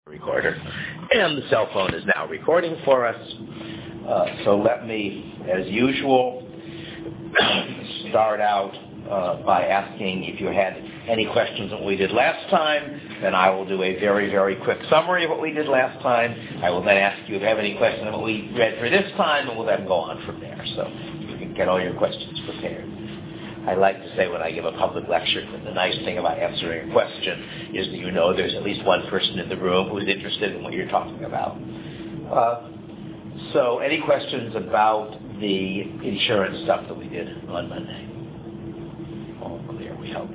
recorder. And the cell phone is now recording for us. So let me, as usual, start out by asking if you had any questions on what we did last time. Then I will do a very, very quick summary of what we did last time. I will then ask you if you have any questions on what we read for this time, and we'll then go on from there. So you can get all your questions prepared. I like to say when I give a public lecture that the nice thing about answering a question is that you know there's at least one person in the room who's interested in what you're talking about. So any questions about the insurance stuff that we did on Monday? All clear, we hope.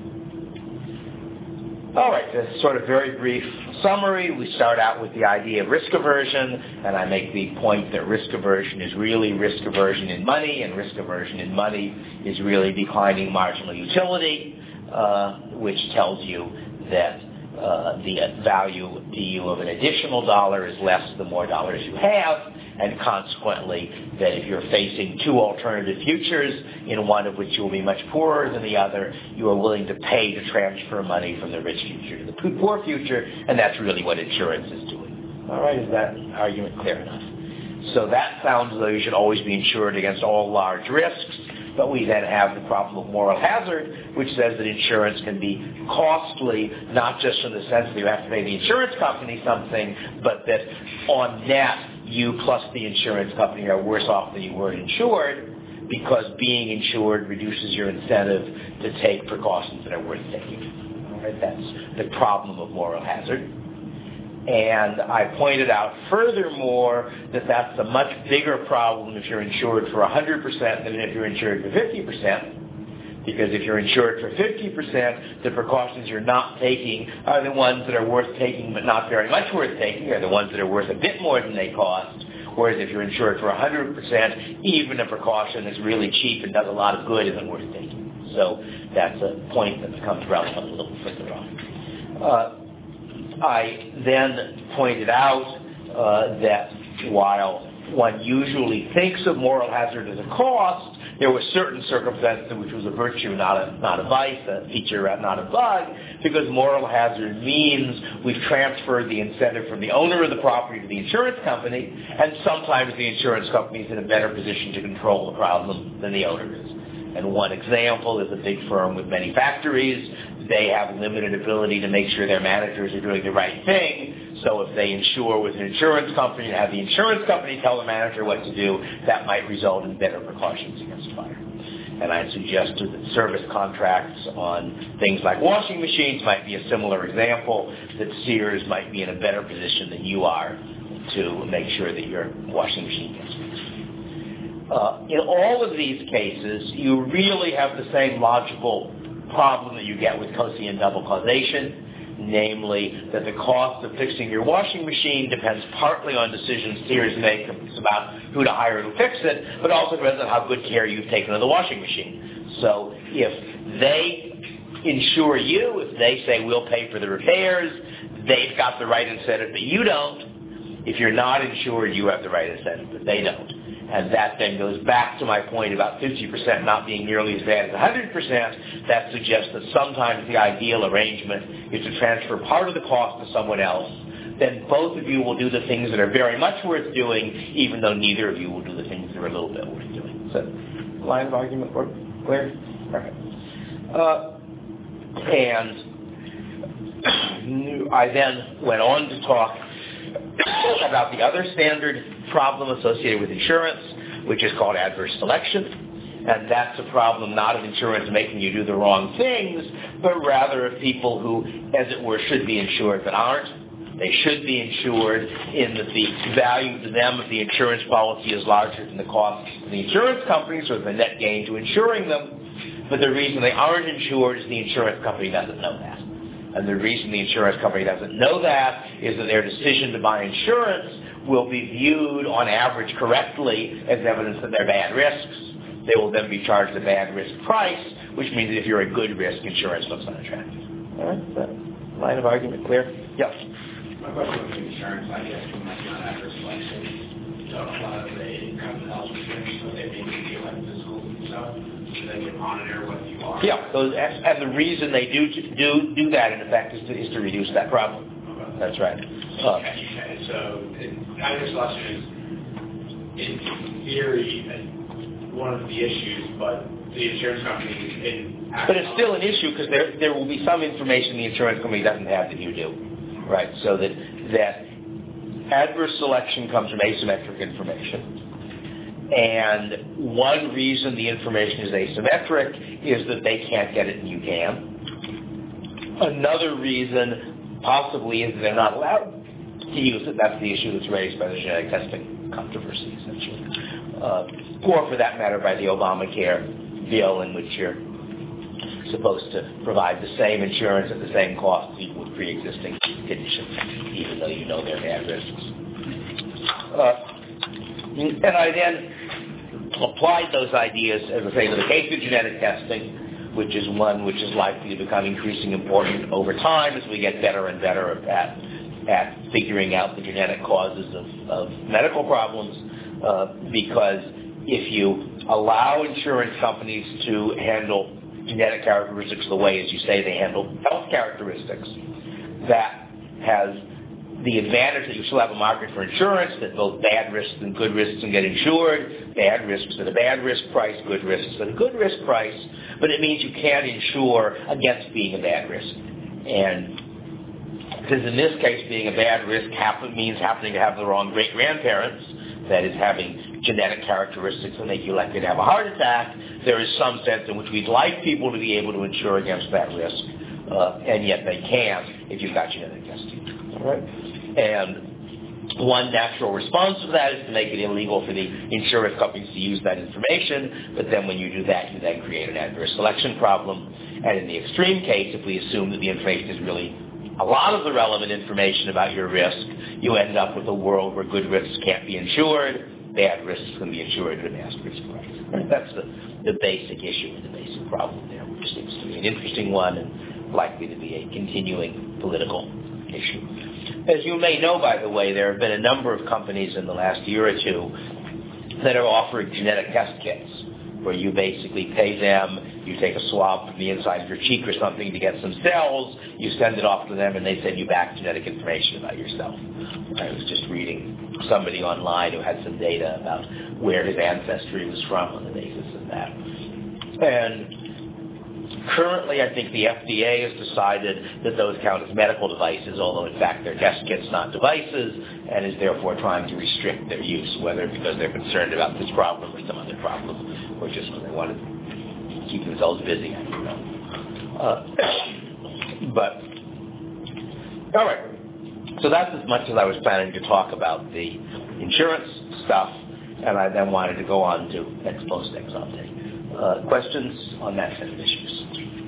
All right, this sort of very brief summary. We start out with the idea of risk aversion, and I make the point that risk aversion is really risk aversion in money, and risk aversion in money is really declining marginal utility, which tells you that the value to you of an additional dollar is less the more dollars you have, and consequently that if you're facing two alternative futures, in one of which you will be much poorer than the other, you are willing to pay to transfer money from the rich future to the poor future, and that's really what insurance is doing. All right, is that argument clear enough? So that sounds as though you should always be insured against all large risks, but we then have the problem of moral hazard, which says that insurance can be costly, not just in the sense that you have to pay the insurance company something, but that on net, you plus the insurance company are worse off than you were insured, because being insured reduces your incentive to take precautions that are worth taking. All right, that's the problem of moral hazard. And I pointed out furthermore that that's a much bigger problem if you're insured for 100% than if you're insured for 50%. Because if you're insured for 50%, the precautions you're not taking are the ones that are worth taking but not very much worth taking, are the ones that are worth a bit more than they cost. Whereas if you're insured for 100%, even a precaution that's really cheap and does a lot of good isn't worth taking. So that's a point that becomes relevant a little further on. I then pointed out that while one usually thinks of moral hazard as a cost, there were certain circumstances in which it was a virtue, not a vice, a feature, not a bug, because moral hazard means we've transferred the incentive from the owner of the property to the insurance company, and sometimes the insurance company is in a better position to control the problem than the owner is. And one example is a big firm with many factories. They have limited ability to make sure their managers are doing the right thing. So if they insure with an insurance company and have the insurance company tell the manager what to do, that might result in better precautions against fire. And I suggested that service contracts on things like washing machines might be a similar example, that Sears might be in a better position than you are to make sure that your washing machine gets fixed. In all of these cases, you really have the same logical problem that you get with Cauchy double causation, namely that the cost of fixing your washing machine depends partly on decisions Sears makes about who to hire to fix it, but also depends on how good care you've taken of the washing machine. So if they insure you, if they say we'll pay for the repairs, they've got the right incentive, but you don't. If you're not insured, you have the right incentive, but they don't. And that then goes back to my point about 50% not being nearly as bad as 100%. That suggests that sometimes the ideal arrangement is to transfer part of the cost to someone else. Then both of you will do the things that are very much worth doing, even though neither of you will do the things that are a little bit worth doing. So, line of argument clear? Perfect. And I then went on to talk about the other standard problem associated with insurance, which is called adverse selection. And that's a problem not of insurance making you do the wrong things, but rather of people who, as it were, should be insured but aren't. They should be insured in that the value to them of the insurance policy is larger than the cost to the insurance company, so the net gain to insuring them. But the reason they aren't insured is the insurance company doesn't know that. And the reason the insurance company doesn't know that is that their decision to buy insurance will be viewed on average correctly as evidence that they're bad risks. They will then be charged a bad risk price, which means that if you're a good risk, insurance looks unattractive. All right, is that line of argument clear? Yes. My question with insurance, I guess, when I on adverse selection, don't a lot of the company health insurance, so they make you feel like physical stuff, so they can monitor what you are. Yeah, and the reason they do that, in effect, is to reduce that problem. That's right. Okay. So adverse selection is, in theory, one of the issues, but the insurance company But it's still an issue because there will be some information the insurance company doesn't have that you do, right? So that adverse selection comes from asymmetric information. And one reason the information is asymmetric is that they can't get it and you can. Another reason possibly is that they're not allowed to use it. That's the issue that's raised by the genetic testing controversy, essentially. Or for that matter, by the Obamacare bill, in which you're supposed to provide the same insurance at the same cost to people with pre-existing conditions, even though you know they're bad risks. And I then applied those ideas, as I say, to the case of genetic testing, which is one which is likely to become increasingly important over time as we get better and better at figuring out the genetic causes of medical problems, because if you allow insurance companies to handle genetic characteristics the way, as you say, they handle health characteristics, that has the advantage that you still have a market for insurance, that both bad risks and good risks can get insured, bad risks at a bad risk price, good risks at a good risk price, but it means you can't insure against being a bad risk. And since in this case being a bad risk means happening to have the wrong great-grandparents, that is having genetic characteristics that make you likely to have a heart attack, there is some sense in which we'd like people to be able to insure against that risk, and yet they can't if you've got genetic testing. All right? And one natural response to that is to make it illegal for the insurance companies to use that information, but then when you do that, you then create an adverse selection problem. And in the extreme case, if we assume that the information is really a lot of the relevant information about your risk, you end up with a world where good risks can't be insured, bad risks can be insured at an asterisk price. That's the basic issue and the basic problem there, which seems to be an interesting one and likely to be a continuing political issue. As you may know, by the way, there have been a number of companies in the last year or two that are offering genetic test kits, where you basically pay them, you take a swab from the inside of your cheek or something to get some cells, you send it off to them, and they send you back genetic information about yourself. I was just reading somebody online who had some data about where his ancestry was from on the basis of that. And currently, I think the FDA has decided that those count as medical devices, although in fact they're test kits, not devices, and is therefore trying to restrict their use, whether because they're concerned about this problem or some other problem, or just because they want to keep themselves busy, I don't know. But, all right. So that's as much as I was planning to talk about the insurance stuff, and I then wanted to go on to ex post ex ante. Questions on that set of issues?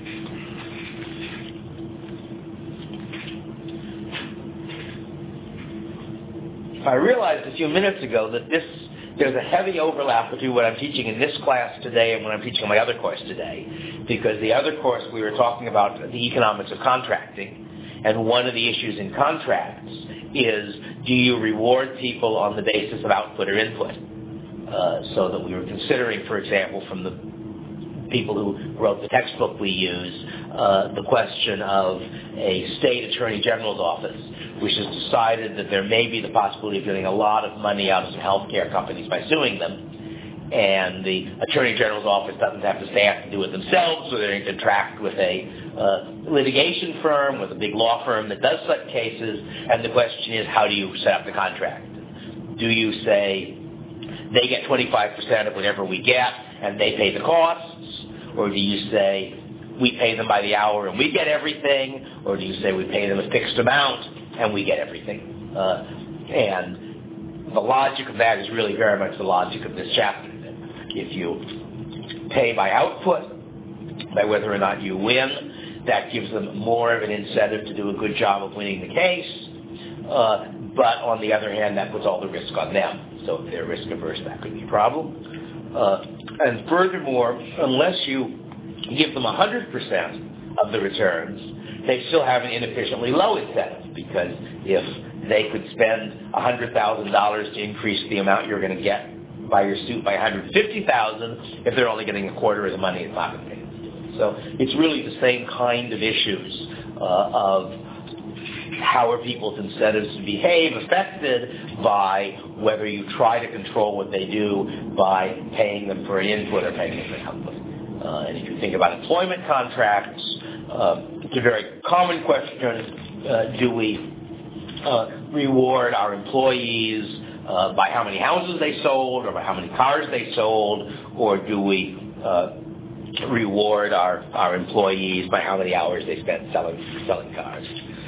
I realized a few minutes ago that there's a heavy overlap between what I'm teaching in this class today and what I'm teaching in my other course today, because the other course we were talking about the economics of contracting, and one of the issues in contracts is, do you reward people on the basis of output or input? So that we were considering, for example, from the people who wrote the textbook we use, the question of a state attorney general's office, which has decided that there may be the possibility of getting a lot of money out of some healthcare companies by suing them, and the attorney general's office doesn't have the staff to do it themselves, so they're going to contract with a litigation firm, with a big law firm that does such cases, and the question is, how do you set up the contract? Do you say they get 25% of whatever we get, and they pay the costs? Or do you say we pay them by the hour and we get everything? Or do you say we pay them a fixed amount and we get everything? And the logic of that is really very much the logic of this chapter. If you pay by output, by whether or not you win, that gives them more of an incentive to do a good job of winning the case. But on the other hand, that puts all the risk on them. So if they're risk averse, that could be a problem. And furthermore, unless you give them 100% of the returns, they still have an inefficiently low incentive, because if they could spend $100,000 to increase the amount you're going to get by your suit by $150,000, if they're only getting a quarter of the money, it's not going to pay them to do it. So it's really the same kind of issues of how are people's incentives to behave affected by whether you try to control what they do by paying them for input or paying them for output. And if you think about employment contracts, it's a very common question, do we reward our employees by how many houses they sold or by how many cars they sold, or do we reward our employees by how many hours they spent selling cars?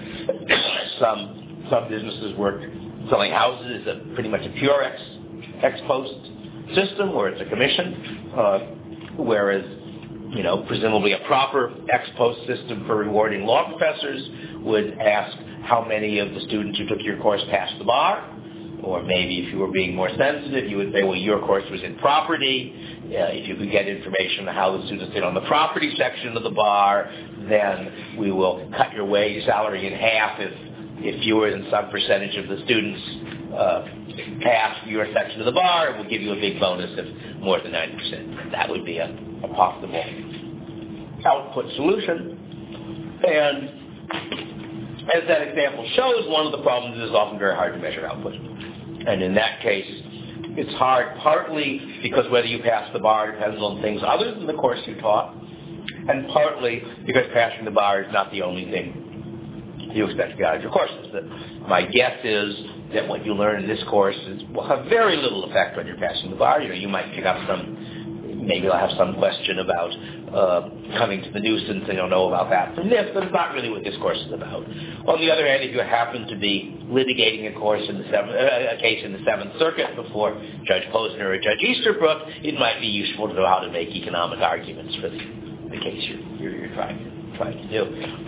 Some businesses work selling houses at pretty much a pure ex post system where it's a commission, whereas presumably a proper ex post system for rewarding law professors would ask how many of the students who took your course passed the bar. Or maybe if you were being more sensitive, you would say, well, your course was in property. If you could get information on how the students did on the property section of the bar, then we will cut your wage salary in half if fewer than some percentage of the students pass your section of the bar. We'll give you a big bonus of more than 90%. That would be a possible output solution. And as that example shows, one of the problems is often very hard to measure output. And in that case, it's hard partly because whether you pass the bar depends on things other than the course you taught, and partly because passing the bar is not the only thing you expect to get out of your courses. My guess is that what you learn in this course will have very little effect when you're passing the bar. You might pick up maybe I'll have some question about coming to the nuisance, and you'll know about that from this, but it's not really what this course is about. On the other hand, if you happen to be litigating a case in the Seventh Circuit before Judge Posner or Judge Easterbrook, it might be useful to know how to make economic arguments for the case you're trying to do.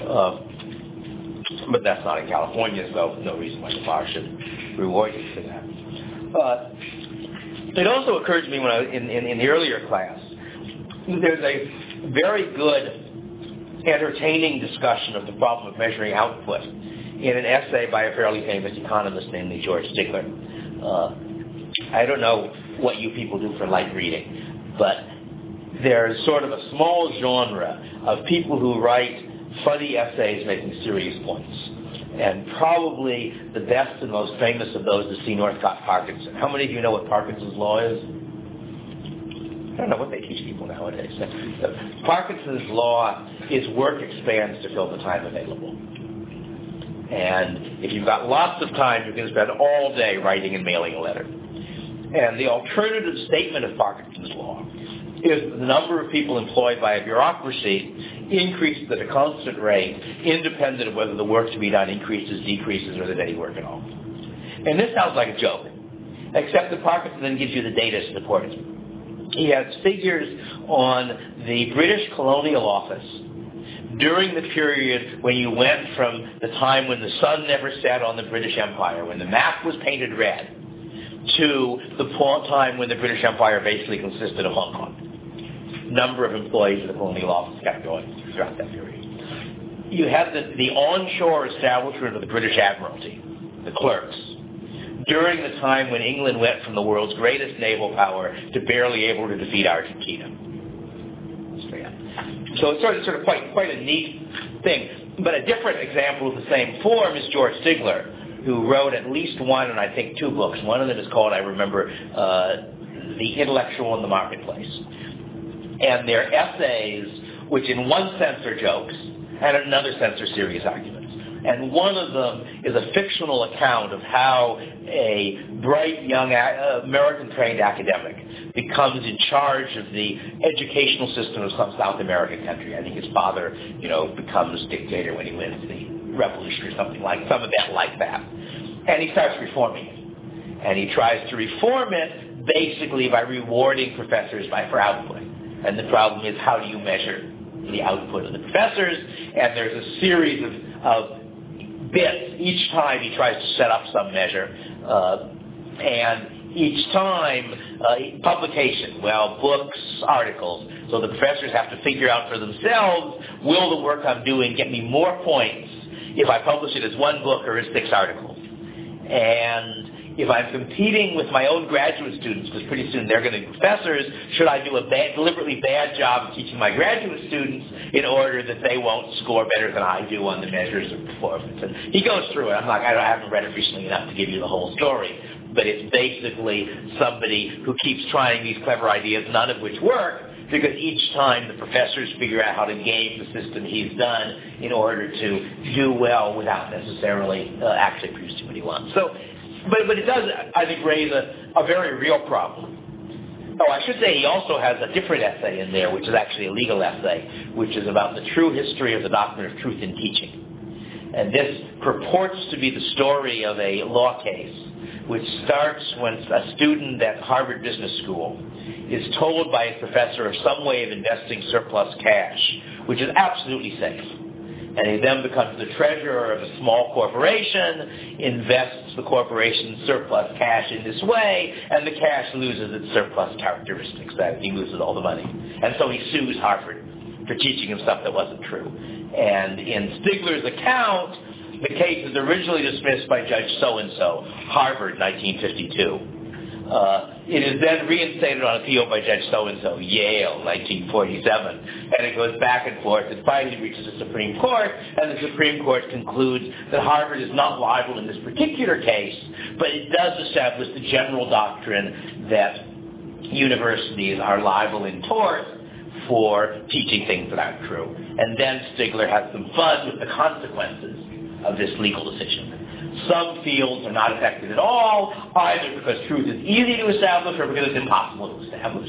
But that's not in California, so no reason why the bar should reward you for that. It also occurred to me when I was in the earlier class, there's a very good, entertaining discussion of the problem of measuring output in an essay by a fairly famous economist named George Stigler. I don't know what you people do for light reading, but there's sort of a small genre of people who write funny essays making serious points. And probably the best and most famous of those is C. Northcott Parkinson. How many of you know what Parkinson's law is? I don't know what they teach people nowadays. Parkinson's law is work expands to fill the time available. And if you've got lots of time, you can spend all day writing and mailing a letter. And the alternative statement of Parkinson's law is that the number of people employed by a bureaucracy increases at a constant rate, independent of whether the work to be done increases, decreases, or there's any work at all. And this sounds like a joke, except that Parkinson then gives you the data to support it. He has figures on the British Colonial Office during the period when you went from the time when the sun never set on the British Empire, when the map was painted red, to the time when the British Empire basically consisted of Hong Kong. Number of employees of the Colonial Office kept going throughout that period. You had the onshore establishment of the British Admiralty, the clerks, during the time when England went from the world's greatest naval power to barely able to defeat Argentina. So it's sort of quite a neat thing. But a different example of the same form is George Stigler, who wrote at least one and I think two books. One of them is called, I remember, The Intellectual in the Marketplace. And they're essays which in one sense are jokes and in another sense are serious arguments. And one of them is a fictional account of how a bright young American-trained academic becomes in charge of the educational system of some South American country. I think his father, becomes dictator when he wins the revolution or some event like that. And he starts reforming it. And he tries to reform it basically by rewarding professors for output. And the problem is, how do you measure the output of the professors? And there's a series of bits. Each time he tries to set up some measure. And each time, publication, books, articles. So the professors have to figure out for themselves, will the work I'm doing get me more points if I publish it as one book or as 6 articles? And if I'm competing with my own graduate students, because pretty soon they're going to be professors, should I do a deliberately bad job of teaching my graduate students in order that they won't score better than I do on the measures of performance? And he goes through it. I haven't read it recently enough to give you the whole story, but it's basically somebody who keeps trying these clever ideas, none of which work, because each time the professors figure out how to game the system he's done in order to do well without necessarily actually producing what he wants. So, but it does, I think, raise a very real problem. Oh, I should say he also has a different essay in there, which is actually a legal essay, which is about the true history of the doctrine of truth in teaching. And this purports to be the story of a law case which starts when a student at Harvard Business School is told by his professor of some way of investing surplus cash, which is absolutely safe. And he then becomes the treasurer of a small corporation, invests the corporation's surplus cash in this way, and the cash loses its surplus characteristics. That he loses all the money. And so he sues Harvard for teaching him stuff that wasn't true. And in Stigler's account, the case is originally dismissed by Judge so-and-so, Harvard, 1952. It is then reinstated on appeal by Judge so-and-so, Yale, 1947. And it goes back and forth. It finally reaches the Supreme Court, and the Supreme Court concludes that Harvard is not liable in this particular case, but it does establish the general doctrine that universities are liable in tort for teaching things that aren't true. And then Stigler has some fun with the consequences of this legal decision. Some fields are not affected at all, either because truth is easy to establish or because it's impossible to establish.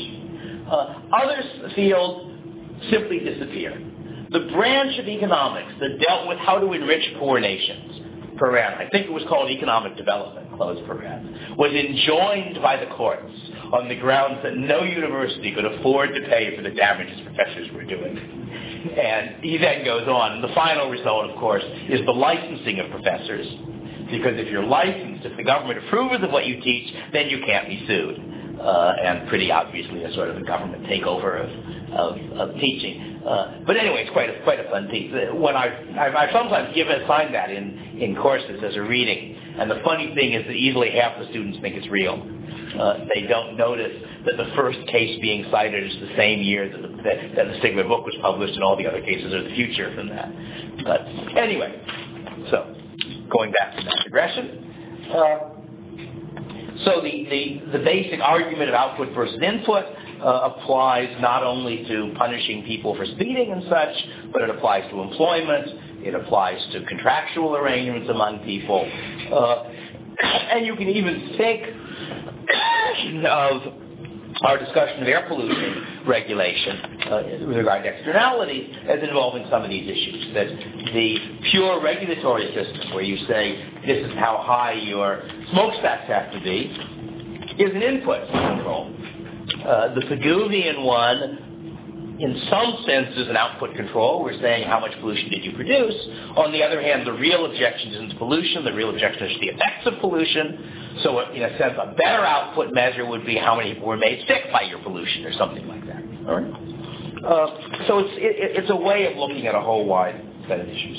Other fields simply disappear. The branch of economics that dealt with how to enrich poor nations, Paran, I think it was called economic development, close Paran, was enjoined by the courts on the grounds that no university could afford to pay for the damages professors were doing. And he then goes on, and the final result, of course, is the licensing of professors. Because if you're licensed, if the government approves of what you teach, then you can't be sued. And pretty obviously a sort of a government takeover of teaching. But anyway, it's quite a fun piece. When I sometimes assign that in courses as a reading. And the funny thing is that easily half the students think it's real. They don't notice that the first case being cited is the same year that the Stigler book was published, and all the other cases are the future from that. But anyway, so going back to that digression. So the basic argument of output versus input applies not only to punishing people for speeding and such, but it applies to employment. It applies to contractual arrangements among people. And you can even think of our discussion of air pollution regulation with regard to externalities as involving some of these issues. That the pure regulatory system, where you say this is how high your smokestacks have to be, is an input control. The Pigouvian one, in some sense, is an output control. We're saying how much pollution did you produce. On the other hand, the real objection isn't pollution. The real objection is the effects of pollution. So in a sense, a better output measure would be how many people were made sick by your pollution or something like that. All right? So it's a way of looking at a whole wide set of issues.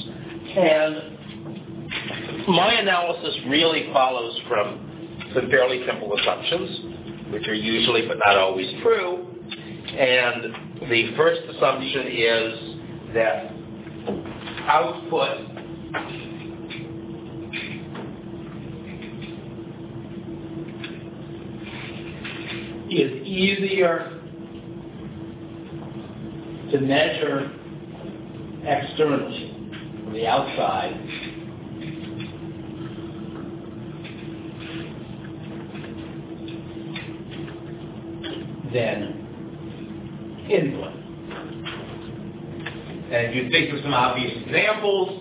And my analysis really follows from some fairly simple assumptions, which are usually but not always true. And the first assumption is that output is easier to measure externally from the outside than input. And if you think of some obvious examples,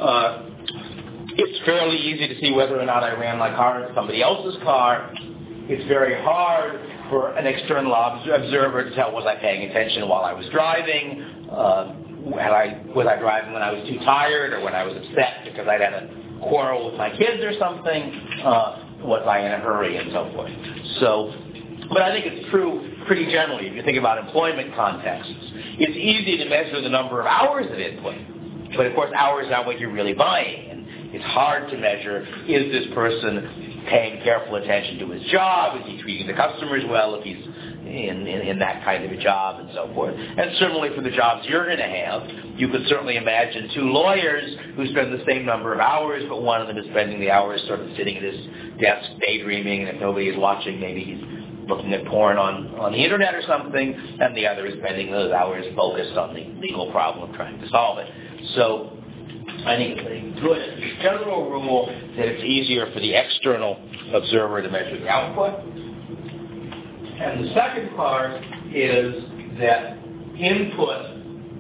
it's fairly easy to see whether or not I ran my car in somebody else's car. It's very hard for an external observer to tell, was I paying attention while I was driving? Was I driving when I was too tired or when I was upset because I'd had a quarrel with my kids or something? Was I in a hurry and so forth? But I think it's true pretty generally if you think about employment contexts. It's easy to measure the number of hours of input, but of course hours are what you're really buying. It's hard to measure, is this person paying careful attention to his job? Is he treating the customers well if he's in that kind of a job and so forth? And certainly for the jobs you're going to have, you could certainly imagine two lawyers who spend the same number of hours, but one of them is spending the hours sort of sitting at his desk daydreaming, and if nobody is watching, maybe he's looking at porn on the internet or something, and the other is spending those hours focused on the legal problem of trying to solve it. So I think it's a good general rule that it's easier for the external observer to measure the output. And the second part is that input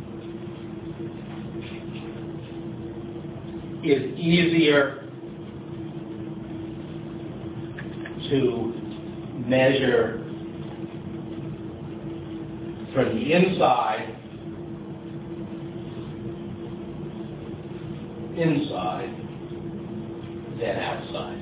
is easier to measure from the inside than outside.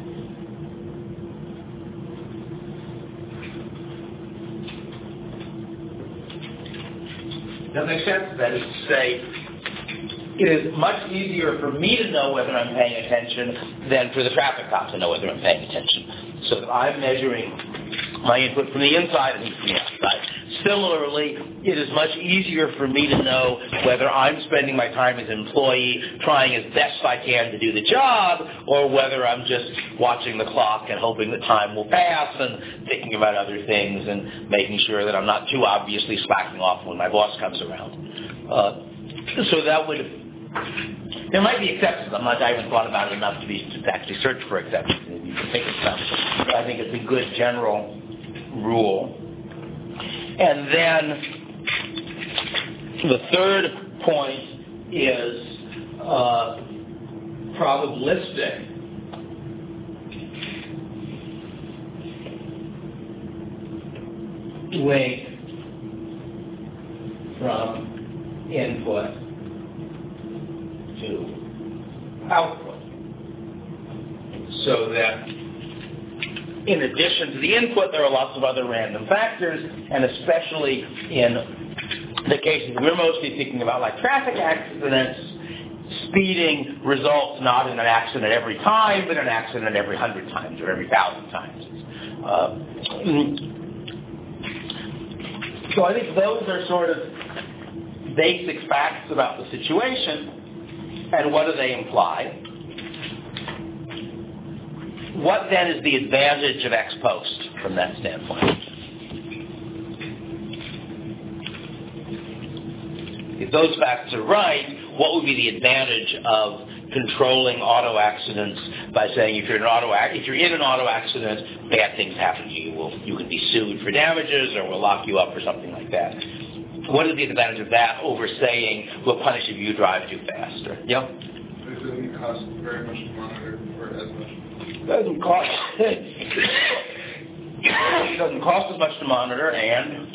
Does that make sense? That is to say, it is much easier for me to know whether I'm paying attention than for the traffic cop to know whether I'm paying attention. So that I'm measuring my input from the inside and he from the outside. Similarly, it is much easier for me to know whether I'm spending my time as an employee trying as best I can to do the job, or whether I'm just watching the clock and hoping that time will pass and thinking about other things and making sure that I'm not too obviously slacking off when my boss comes around. So that would... There might be exceptions. I haven't thought about it enough to actually search for exceptions. Maybe you can think of some. But I think it's a good general rule. And then the third point is probabilistic. Link from input to output. So that in addition to the input, there are lots of other random factors, and especially in the cases we're mostly thinking about, like traffic accidents, speeding results not in an accident every time, but an accident every 100 times or every 1,000 times. So I think those are sort of basic facts about the situation, and what do they imply? What then is the advantage of ex post from that standpoint? If those facts are right, what would be the advantage of controlling auto accidents by saying if you're in an auto accident, bad things happen to you. You can be sued for damages, or we'll lock you up or something like that. What is the advantage of that over saying we'll punish if you drive too fast? Or, yeah? It doesn't cost very much to monitor, or as much. It doesn't cost as much to monitor, and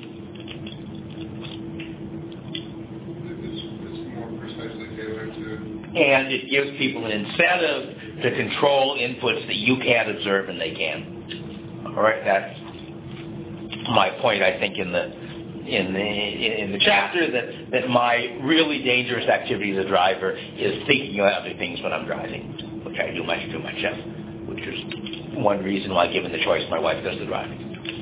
it's more precisely tailored to. And it gives people an incentive to control inputs that you can't observe and they can. All right, that's my point. I think in the chapter that my really dangerous activity as a driver is thinking about other things when I'm driving, which I do much too much of. Which is one reason why, given the choice, my wife does the driving.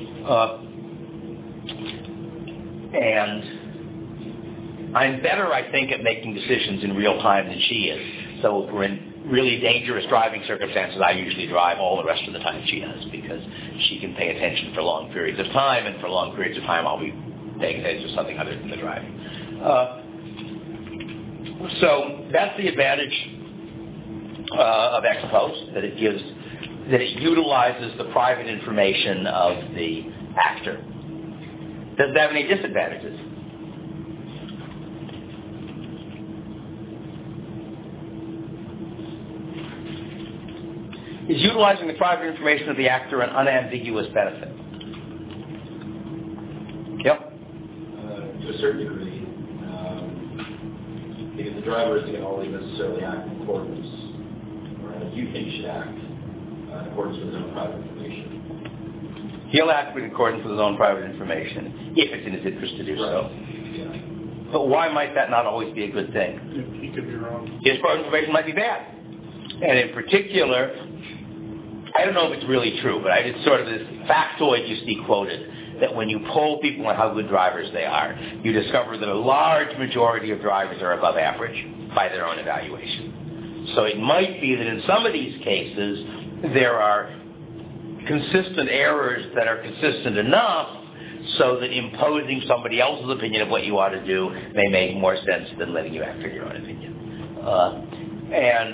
And I'm better, I think, at making decisions in real time than she is. So if we're in really dangerous driving circumstances, I usually drive all the rest of the time she does, because she can pay attention for long periods of time, and for long periods of time I'll be paying attention to something other than the driving. So that's the advantage of ex post, that it utilizes the private information of the actor. Does it have any disadvantages? Is utilizing the private information of the actor an unambiguous benefit? Yep. To a certain degree, because the driver isn't always necessarily act in accordance, or you think should act in accordance with his own private information. He'll act in accordance with his own private information, if it's in his interest to do so. Yeah. But why might that not always be a good thing? He could be wrong. His private information might be bad. And in particular, I don't know if it's really true, but it's sort of this factoid you see quoted, that when you poll people on how good drivers they are, you discover that a large majority of drivers are above average by their own evaluation. So it might be that in some of these cases, there are consistent errors that are consistent enough so that imposing somebody else's opinion of what you ought to do may make more sense than letting you act on your own opinion. And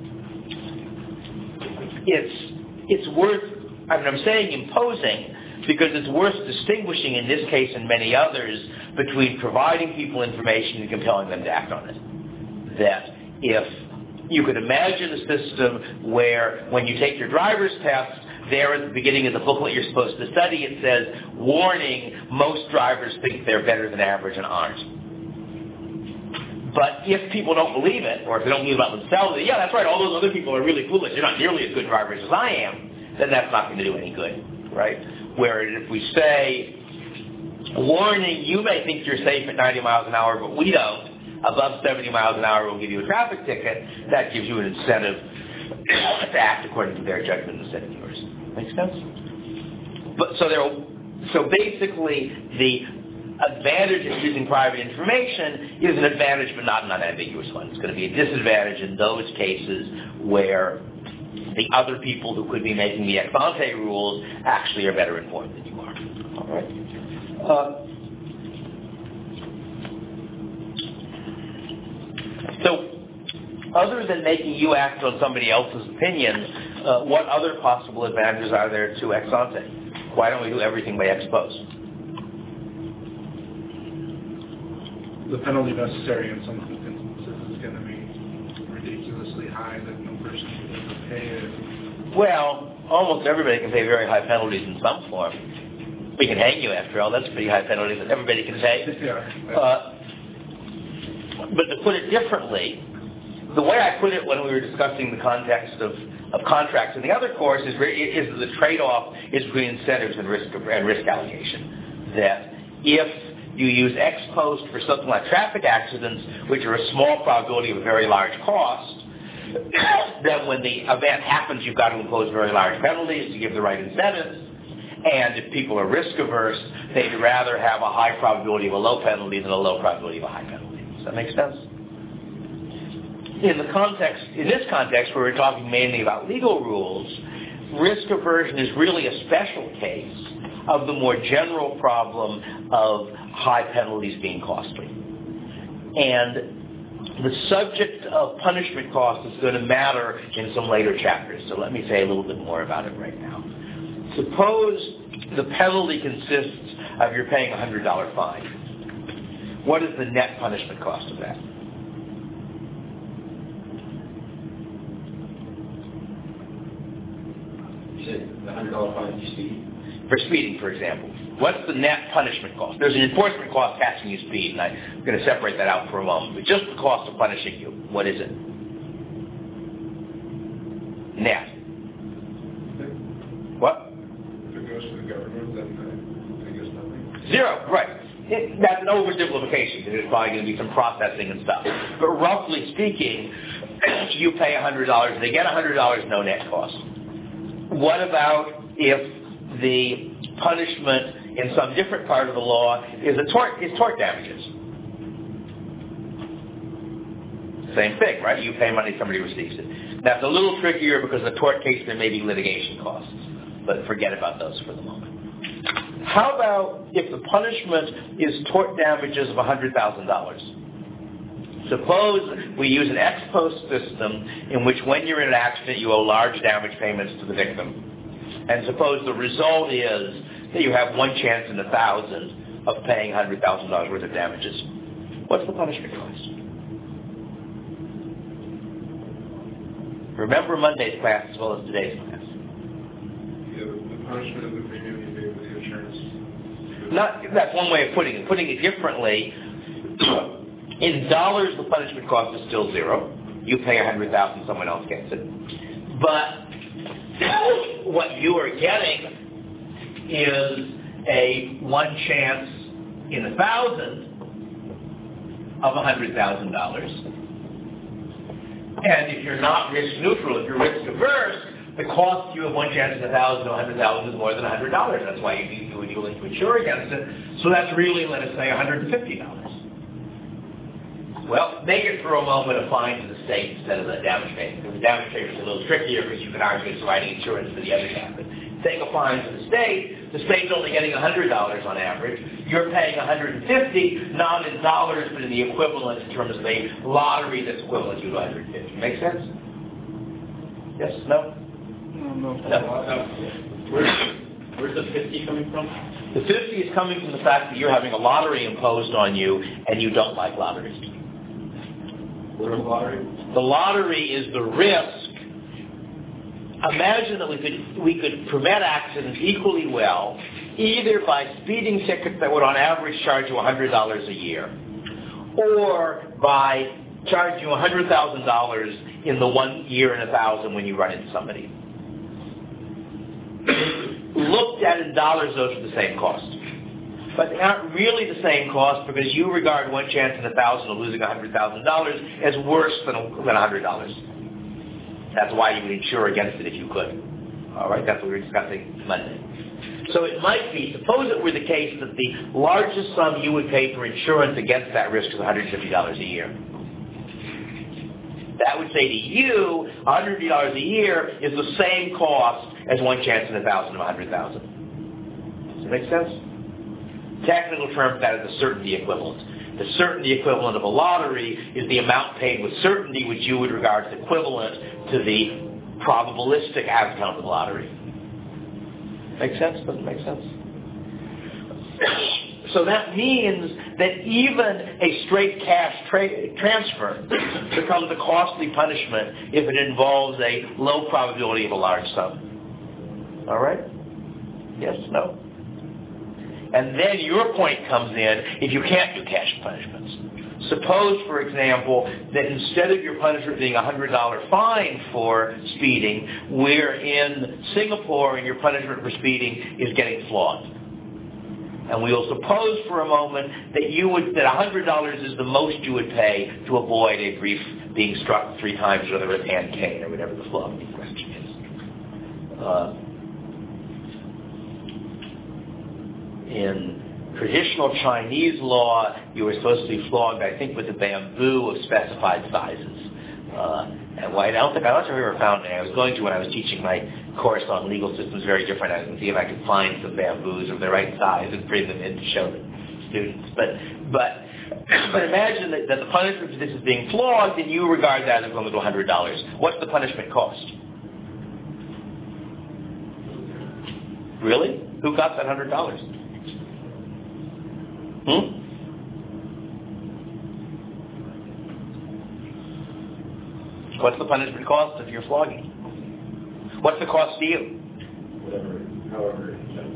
it's worth, I'm saying imposing because it's worth distinguishing in this case and many others between providing people information and compelling them to act on it. That if you could imagine a system where when you take your driver's test, there at the beginning of the booklet you're supposed to study, it says, warning, most drivers think they're better than average and aren't. But if people don't believe it, or if they don't believe about themselves, yeah, that's right, all those other people are really foolish, they're not nearly as good drivers as I am, then that's not going to do any good, right? Whereas if we say, warning, you may think you're safe at 90 miles an hour, but we don't. Above 70 miles an hour will give you a traffic ticket. That gives you an incentive to act according to their judgment instead of yours. Make sense? But so basically, the advantage of using private information is an advantage, but not an unambiguous one. It's going to be a disadvantage in those cases where the other people who could be making the ex ante rules actually are better informed than you are. All right. So, other than making you act on somebody else's opinion, what other possible advantages are there to ex ante? Why don't we do everything by ex post? The penalty necessary in some instances is going to be ridiculously high that no person can ever pay it. Well, almost everybody can pay very high penalties in some form. We can hang you, after all. That's a pretty high penalty that everybody can pay. Yeah. But to put it differently, the way I put it when we were discussing the context of contracts in the other course is the trade-off is between incentives and risk allocation. That if you use ex post for something like traffic accidents, which are a small probability of a very large cost, then when the event happens, you've got to impose very large penalties to give the right incentives. And if people are risk averse, they'd rather have a high probability of a low penalty than a low probability of a high penalty. Does that make sense? In this context, where we're talking mainly about legal rules, risk aversion is really a special case of the more general problem of high penalties being costly. And the subject of punishment cost is going to matter in some later chapters, so let me say a little bit more about it right now. Suppose the penalty consists of you're paying a $100 fine. What is the net punishment cost of that? You said the $100 fine for speeding? For speeding, for example. What's the net punishment cost? There's an enforcement cost catching you speed, and I'm going to separate that out for a moment. But just the cost of punishing you, what is it? Net. What? If it goes to the government, then I guess nothing. Zero, right. That's an oversimplification. There's probably going to be some processing and stuff. But roughly speaking, you pay $100, they get $100, no net cost. What about if the punishment in some different part of the law is tort damages? Same thing, right? You pay money, somebody receives it. That's a little trickier because in a tort case there may be litigation costs. But forget about those for the moment. How about if the punishment is tort damages of $100,000? Suppose we use an ex post system in which when you're in an accident you owe large damage payments to the victim. And suppose the result is that you have one chance in 1,000 of paying $100,000 worth of damages. What's the punishment cost? Remember Monday's class as well as today's class. Yeah, the punishment of the premium you pay with the insurance. That's one way of putting it. Putting it differently, in dollars the punishment cost is still zero. You pay $100,000, someone else gets it. But what you are getting is a one chance in 1,000 of $100,000. And if you're not risk neutral, if you're risk averse, the cost you have one chance in 1,000 to 100,000 is more than $100. That's why you would willing to insure against it. So that's really, let us say, $150. Well, make it for a moment a fine to the state instead of the damage payment. Because the damage payment is a little trickier because you can argue it's writing insurance for the other guy. But take a fine to the state's only getting $100 on average. You're paying $150, not in dollars, but in the equivalent in terms of a lottery that's equivalent to $150. Make sense? Yes? No? No. Where's the 50 coming from? The 50 is coming from the fact that you're having a lottery imposed on you, and you don't like lotteries. What is lottery? The lottery is the risk. Imagine that we could prevent accidents equally well, either by speeding tickets that would on average charge you $100 a year, or by charging you $100,000 in the 1 year in 1,000 when you run into somebody. Looked at in dollars, those are the same cost. But they aren't really the same cost because you regard one chance in 1,000 of losing $100,000 as worse than $100. That's why you would insure against it if you could. All right, that's what we were discussing Monday. So it might be, suppose it were the case that the largest sum you would pay for insurance against that risk is $150 a year. That would say to you, $150 a year is the same cost as one chance in 1,000 of 100,000. Does that make sense? Technical term, that is the certainty equivalent. The certainty equivalent of a lottery is the amount paid with certainty, which you would regard as equivalent to the probabilistic outcome of the lottery. Make sense? Doesn't make sense? So that means that even a straight cash transfer becomes a costly punishment if it involves a low probability of a large sum. All right? Yes? No? And then your point comes in if you can't do cash punishments. Suppose, for example, that instead of your punishment being a $100 fine for speeding, we're in Singapore and your punishment for speeding is getting flogged. And we will suppose for a moment that that $100 is the most you would pay to avoid a brief being struck 3 times with a rattan cane or whatever the flogging question is. In traditional Chinese law, you were supposed to be flogged, I think, with a bamboo of specified sizes. And I don't think I ever found it. I was going to when I was teaching my course on legal systems very different. I was going to see if I could find some bamboos of the right size and bring them in to show the students. But imagine that the punishment for this is being flogged, and you regard that as equivalent to $100. What's the punishment cost? Really? Who got that $100? What's the punishment cost of your flogging? What's the cost to you? However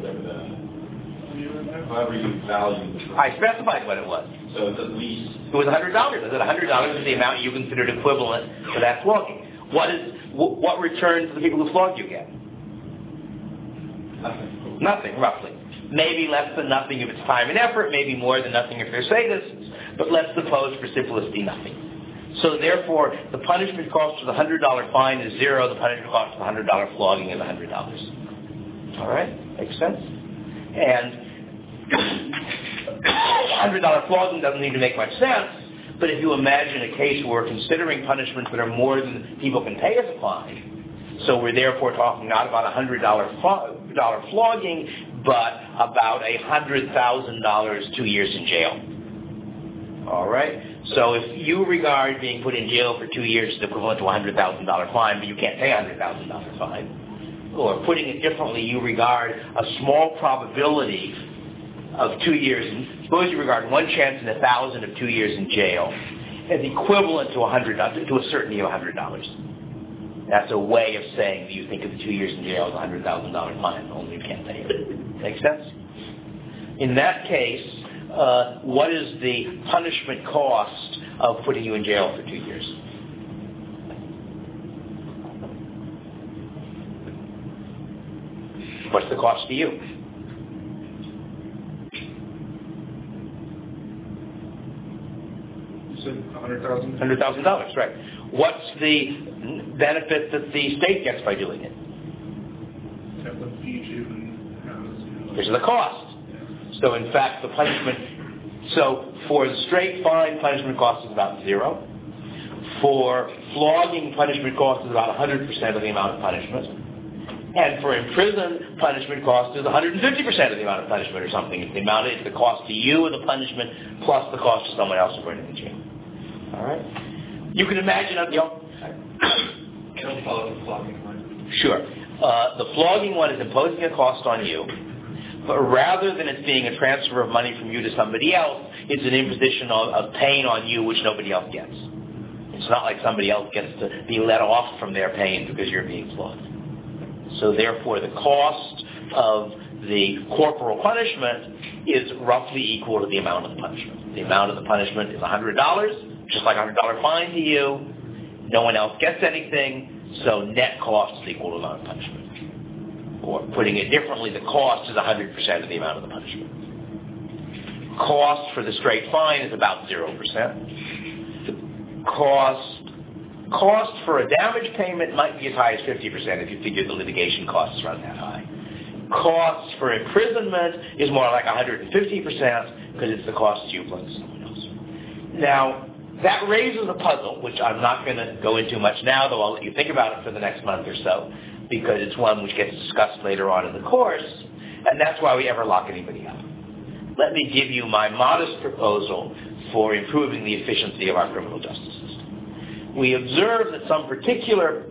you value. I specified what it was. So it's at least. It was $100. I said $100 is the amount you considered equivalent to that flogging. What return do the people who flogged you get? Nothing. Nothing, roughly. Maybe less than nothing if it's time and effort, maybe more than nothing if they're sadists, but let's suppose for simplicity nothing. So therefore, the punishment cost of the $100 fine is 0, the punishment cost of the $100 flogging is $100. All right? Makes sense? And $100 flogging doesn't need to make much sense, but if you imagine a case where we're considering punishments that are more than people can pay as a fine, so we're therefore talking not about $100 flogging, but about $100,000 2 years in jail. All right? So if you regard being put in jail for 2 years is equivalent to a $100,000 fine, but you can't pay a $100,000 fine, or putting it differently, you regard a small probability of 2 years. Suppose you regard one chance in 1,000 of 2 years in jail as equivalent to to a certainty of $100. That's a way of saying that you think of the 2 years in jail as a $100,000 fine, only you can't pay it. Make sense? In that case, what is the punishment cost of putting you in jail for 2 years? What's the cost to you? $100,000. $100,000, right. What's the benefit that the state gets by doing it? Have them feed you and house. There's the cost. So in fact, the punishment, so for the straight fine, punishment cost is about zero. For flogging, punishment cost is about 100% of the amount of punishment. And for imprisoned, punishment cost is 150% of the amount of punishment or something. It's the amount of the cost to you of the punishment plus the cost to someone else of bringing the jail. All right? You can imagine... Can I follow the flogging one? Sure. The flogging one is imposing a cost on you, but rather than it being a transfer of money from you to somebody else, it's an imposition of pain on you which nobody else gets. It's not like somebody else gets to be let off from their pain because you're being flogged. So therefore, the cost of the corporal punishment is roughly equal to the amount of the punishment. The amount of the punishment is $100, just like a $100 fine to you. No one else gets anything, so net cost is equal to the amount of punishment. Or putting it differently, the cost is 100% of the amount of the punishment. Cost for the straight fine is about 0%. Cost for a damage payment might be as high as 50% if you figure the litigation costs run that high. Costs for imprisonment is more like 150% because it's the cost you plus someone else. Now, that raises a puzzle, which I'm not going to go into much now, though I'll let you think about it for the next month or so, because it's one which gets discussed later on in the course, and that's why we ever lock anybody up. Let me give you my modest proposal for improving the efficiency of our criminal justice system. We observe that some particular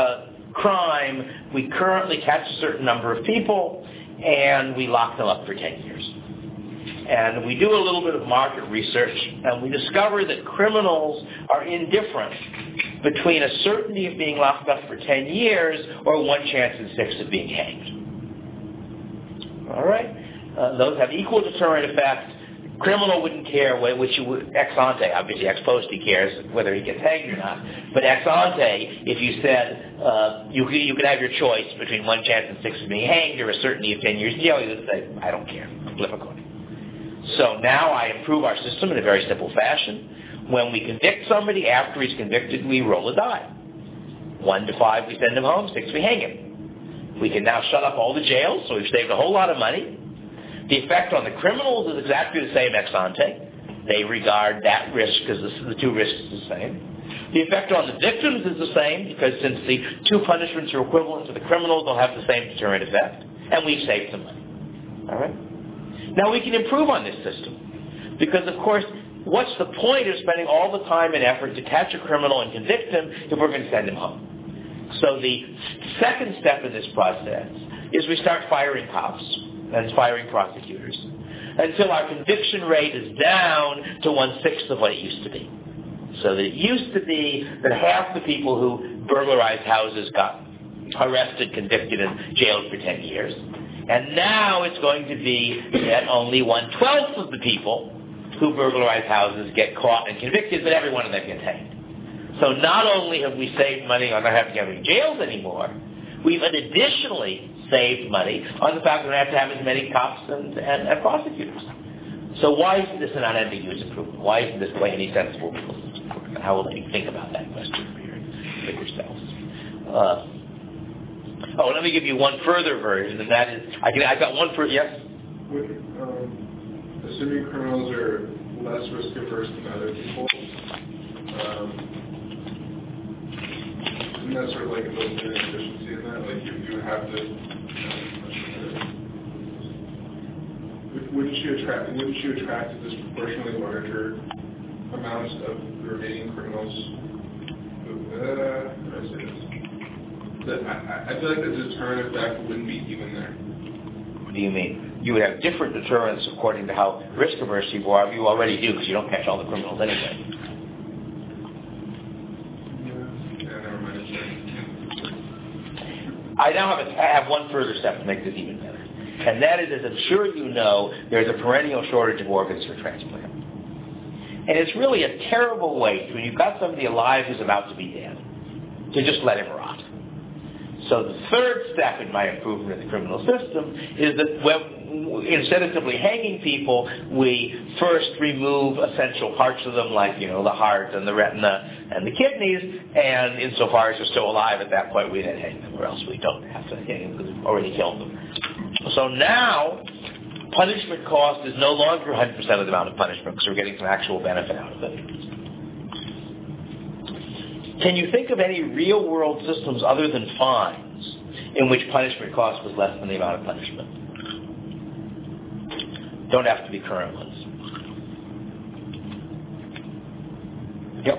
crime, we currently catch a certain number of people, and we lock them up for 10 years. And we do a little bit of market research, and we discover that criminals are indifferent between a certainty of being locked up for 10 years or one chance in 6 of being hanged. All right? Those have equal deterrent effect. Criminal wouldn't care which you would, ex ante, obviously ex post he cares whether he gets hanged or not. But ex ante, if you said you could have your choice between one chance in 6 of being hanged or a certainty of 10 years jail, you would say, I don't care, flip a coin. So now I improve our system in a very simple fashion. When we convict somebody, after he's convicted, we roll a die. 1 to 5, we send him home. 6, we hang him. We can now shut up all the jails, so we've saved a whole lot of money. The effect on the criminals is exactly the same ex ante. They regard that risk as the two risks are the same. The effect on the victims is the same, because since the two punishments are equivalent to the criminals, they'll have the same deterrent effect. And we've saved some money. All right? Now, we can improve on this system. Because, of course, what's the point of spending all the time and effort to catch a criminal and convict him if we're going to send him home? So the second step in this process is we start firing cops and firing prosecutors until our conviction rate is down to 1/6 of what it used to be. So that it used to be that half the people who burglarized houses got arrested, convicted, and jailed for 10 years. And now it's going to be that only 1/12 of the people who burglarize houses get caught and convicted, but every one of them gets hanged. So not only have we saved money on not having to have any jails anymore, we've additionally saved money on the fact that we don't have to have as many cops and prosecutors. So why isn't this an unambiguous improvement? Why isn't this the way any sensible people system work? And how will they think about that question for yourselves? Let me give you one further version, and that is, I've got one for, yes? Assuming criminals are less risk averse than other people, isn't that sort of like a built-in inefficiency in that? Like you have to, wouldn't you attract a disproportionately larger amounts of the remaining criminals? I feel like the deterrent effect wouldn't be even there. What do you mean? You would have different deterrents according to how risk averse you are. You already do, because you don't catch all the criminals anyway. Never mind. I have one further step to make this even better. And that is, as I'm sure you know, there's a perennial shortage of organs for transplant. And it's really a terrible waste when you've got somebody alive who's about to be dead to just let him rot. So the third step in my improvement of the criminal system is that instead of simply hanging people, we first remove essential parts of them, like, the heart and the retina and the kidneys, and insofar as they're still alive at that point, we then hang them, or else we don't have to hang them because we've already killed them. So now, punishment cost is no longer 100% of the amount of punishment because we're getting some actual benefit out of it. Can you think of any real-world systems other than fines in which punishment cost was less than the amount of punishment? Don't have to be current ones. Yep.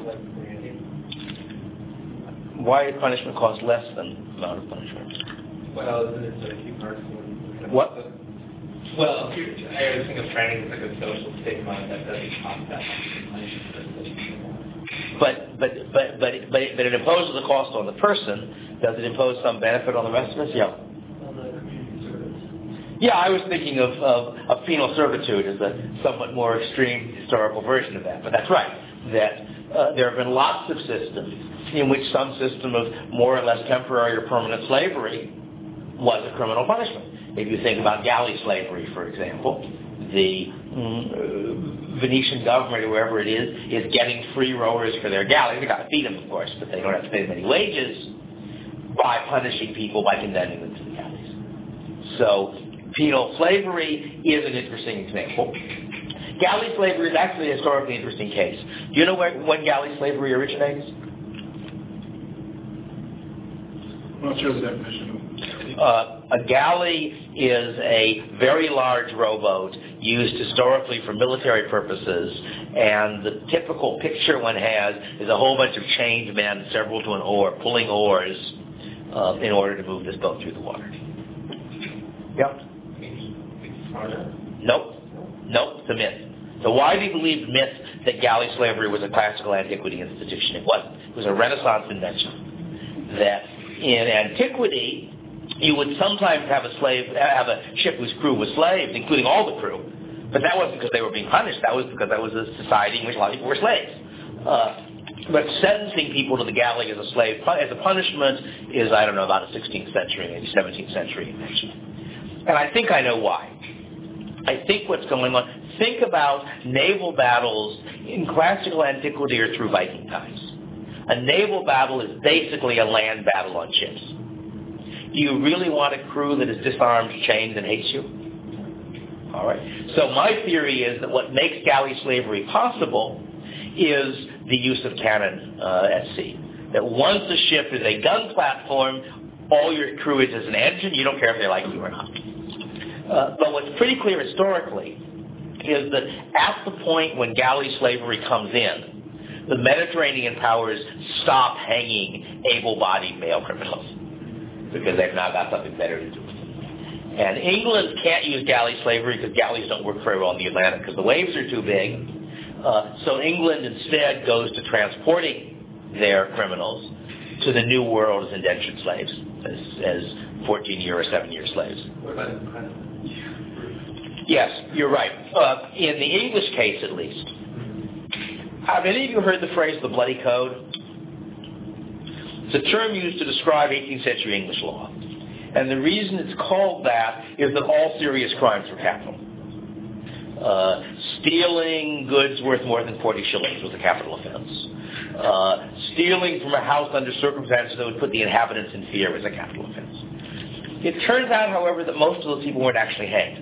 Why is punishment cost less than the amount of punishment? Well, isn't it a few parts? What? Well, I always think of training as like a social stigma that doesn't cost that much in punishment. But it imposes a cost on the person. Does it impose some benefit on the rest of us? Yeah. Yeah, I was thinking of penal servitude as a somewhat more extreme historical version of that. But that's right, that there have been lots of systems in which some system of more or less temporary or permanent slavery was a criminal punishment. If you think about galley slavery, for example, the Venetian government, or whoever it is getting free rowers for their galleys. They've got to feed them, of course, but they don't have to pay them any wages by punishing people by condemning them to the galleys. So penal slavery is an interesting example. Galley slavery is actually a historically interesting case. Do you know when galley slavery originates? I'm not sure the definition of a galley is a very large rowboat used historically for military purposes, and the typical picture one has is a whole bunch of chained men, several to an oar, pulling oars in order to move this boat through the water. Yep. Nope, it's a myth. The widely believed myth that galley slavery was a classical antiquity institution. It wasn't. It was a Renaissance invention. That in antiquity, you would sometimes have a ship whose crew was slaves, including all the crew. But that wasn't because they were being punished. That was because that was a society in which a lot of people were slaves. But sentencing people to the galley as a slave, as a punishment, is, I don't know, about a 16th century, maybe 17th century invention. And I think I know why. I think what's going on, think about naval battles in classical antiquity or through Viking times. A naval battle is basically a land battle on ships. Do you really want a crew that is disarmed, chained, and hates you? All right. So my theory is that what makes galley slavery possible is the use of cannon at sea. That once a ship is a gun platform, all your crew is an engine. You don't care if they like you or not. But what's pretty clear historically is that at the point when galley slavery comes in, the Mediterranean powers stop hanging able-bodied male criminals because they've now got something better to do. And England can't use galley slavery because galleys don't work very well in the Atlantic because the waves are too big. So England instead goes to transporting their criminals to the New World as indentured slaves, as 14-year or 7-year slaves. What about the present? Yes, you're right. In the English case, at least. Have any of you heard the phrase the bloody code? It's a term used to describe 18th century English law. And the reason it's called that is that all serious crimes were capital. Stealing goods worth more than 40 shillings was a capital offense. Stealing from a house under circumstances that would put the inhabitants in fear was a capital offense. It turns out, however, that most of those people weren't actually hanged.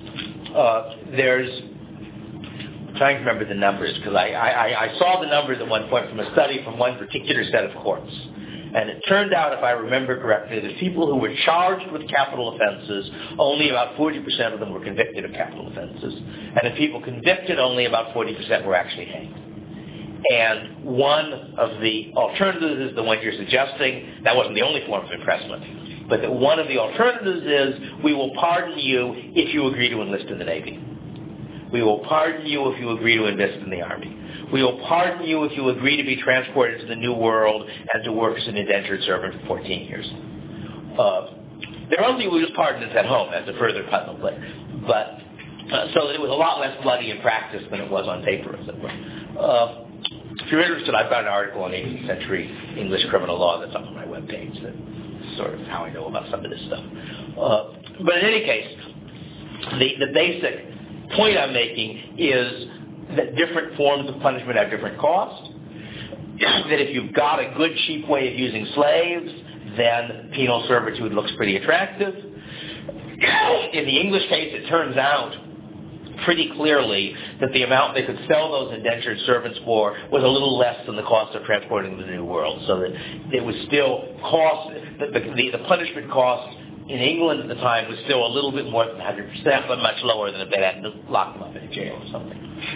I'm trying to remember the numbers because I saw the numbers at one point from a study from one particular set of courts. And it turned out, if I remember correctly, that people who were charged with capital offenses, only about 40% of them were convicted of capital offenses. And of people convicted, only about 40% were actually hanged. And one of the alternatives is the one you're suggesting. That wasn't the only form of impressment. But that one of the alternatives is, we will pardon you if you agree to enlist in the Navy. We will pardon you if you agree to enlist in the Army. We will pardon you if you agree to be transported to the New World and to work as an indentured servant for 14 years. There only was pardons at home as a further puzzle, but so it was a lot less bloody in practice than it was on paper, as it were. If you're interested, I've got an article on 18th century English criminal law that's up on my webpage. That's sort of how I know about some of this stuff. But in any case, the basic point I'm making is that different forms of punishment have different costs, that if you've got a good, cheap way of using slaves, then penal servitude looks pretty attractive. In the English case, it turns out pretty clearly that the amount they could sell those indentured servants for was a little less than the cost of transporting them to the New World, so that it was still cost, the punishment cost in England at the time was still a little bit more than 100%, but much lower than if they had to lock them up in a jail or something.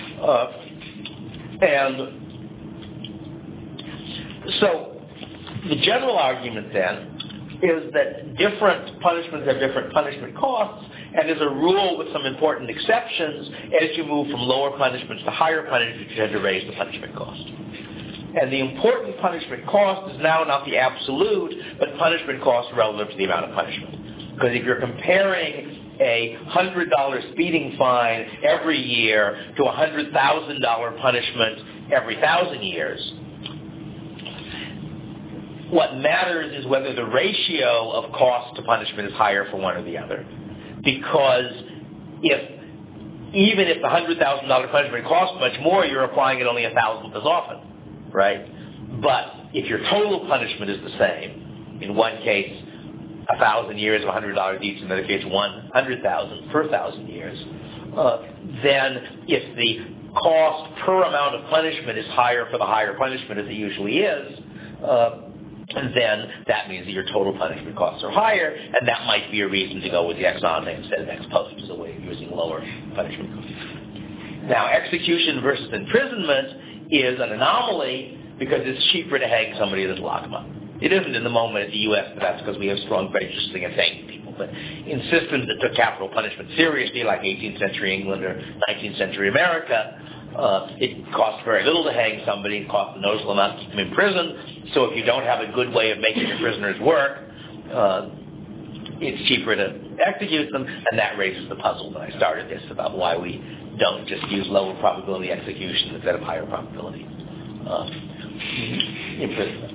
And so the general argument then is that different punishments have different punishment costs, and as a rule, with some important exceptions, as you move from lower punishments to higher punishments, you tend to raise the punishment cost. And the important punishment cost is now not the absolute, but punishment cost relative to the amount of punishment. Because if you're comparing a $100 speeding fine every year to a $100,000 punishment every 1,000 years, what matters is whether the ratio of cost to punishment is higher for one or the other. Because even if the $100,000 punishment costs much more, you're applying it only 1,000th as often, right? But if your total punishment is the same, in one case 1,000 years of $100 each, in another case 100,000 per 1,000 years, then if the cost per amount of punishment is higher for the higher punishment, as it usually is, then that means that your total punishment costs are higher, and that might be a reason to go with the ex ante instead of ex post as a way of using lower punishment costs. Now, execution versus imprisonment is an anomaly because it's cheaper to hang somebody than to lock them up. It isn't in the moment at the U.S., but that's because we have strong prejudice against hanging people. But in systems that took capital punishment seriously, like 18th century England or 19th century America, it costs very little to hang somebody. It costs a noticeable amount to keep them in prison. So if you don't have a good way of making your prisoners work, it's cheaper to execute them, and that raises the puzzle when I started this about why we don't just use lower probability execution instead of higher probability imprisonment.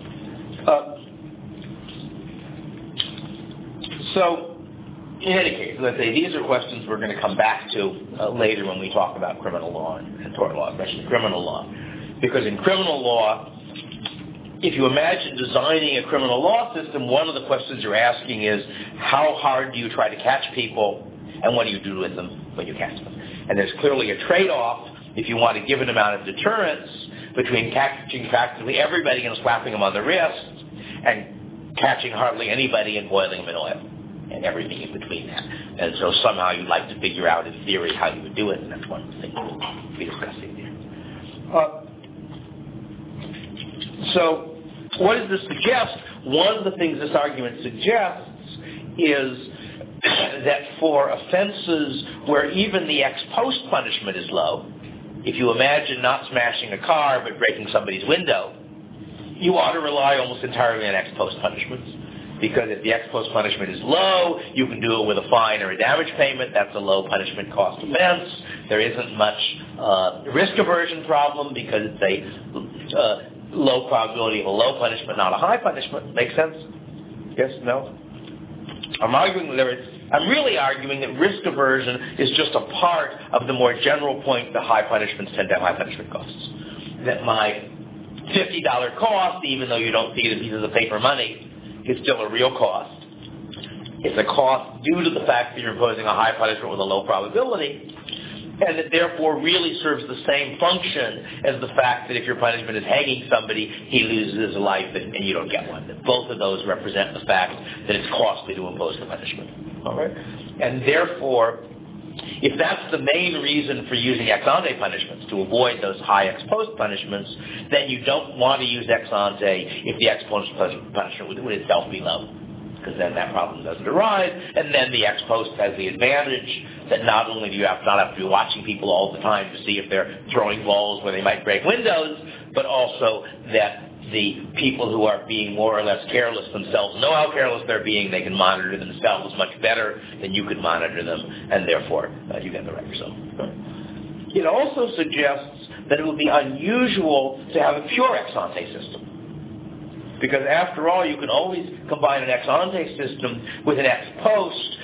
So, in any case, let's say these are questions we're going to come back to later when we talk about criminal law and tort law, especially criminal law. Because in criminal law, if you imagine designing a criminal law system, one of the questions you're asking is, how hard do you try to catch people, and what do you do with them when you catch them? And there's clearly a trade-off if you want a given amount of deterrence between catching practically everybody and slapping them on the wrist and catching hardly anybody and boiling them in oil and everything in between that. And so somehow you'd like to figure out in theory how you would do it, and that's one of the things we'll be discussing there. So what does this suggest? One of the things this argument suggests is that for offenses where even the ex post punishment is low, if you imagine not smashing a car but breaking somebody's window, you ought to rely almost entirely on ex post punishments. Because if the ex post punishment is low, you can do it with a fine or a damage payment. That's a low punishment cost offense. There isn't much risk aversion problem because it's a low probability of a low punishment, not a high punishment. Make sense? Yes? No? I'm really arguing that risk aversion is just a part of the more general point that high punishments tend to have high punishment costs. That my $50 cost, even though you don't see it as pieces of paper money, is still a real cost. It's a cost due to the fact that you're imposing a high punishment with a low probability, and it therefore really serves the same function as the fact that if your punishment is hanging somebody, he loses his life and you don't get one. That both of those represent the fact that it's costly to impose the punishment. All right? And therefore, if that's the main reason for using ex ante punishments, to avoid those high ex post punishments, then you don't want to use ex ante if the ex post punishment would itself be low, because then that problem doesn't arise, and then the ex post has the advantage that not only do you not have to be watching people all the time to see if they're throwing balls where they might break windows, but also that the people who are being more or less careless themselves know how careless they're being. They can monitor themselves much better than you could monitor them, and therefore you get the right result. It also suggests that it would be unusual to have a pure ex ante system. Because after all, you can always combine an ex ante system with an ex post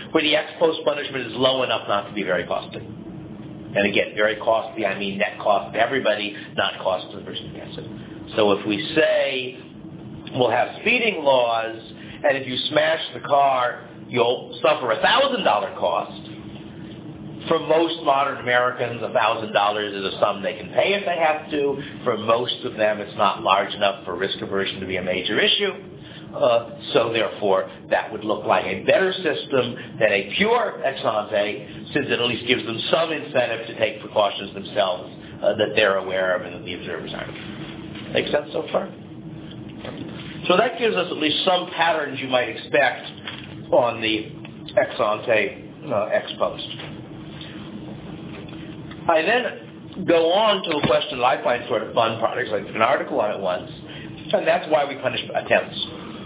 where the ex post punishment is low enough not to be very costly. And again, very costly, I mean net cost to everybody, not cost to the person who gets it. So if we say we'll have speeding laws, and if you smash the car, you'll suffer a $1,000 cost. For most modern Americans, $1,000 is a sum they can pay if they have to. For most of them, it's not large enough for risk aversion to be a major issue. So therefore, that would look like a better system than a pure ex ante, since it at least gives them some incentive to take precautions themselves that they're aware of and that the observers aren't. Make sense so far? So that gives us at least some patterns you might expect on the ex ante, ex post. I then go on to a question that I find sort of fun, products like an article on it once, and that's why we punish attempts.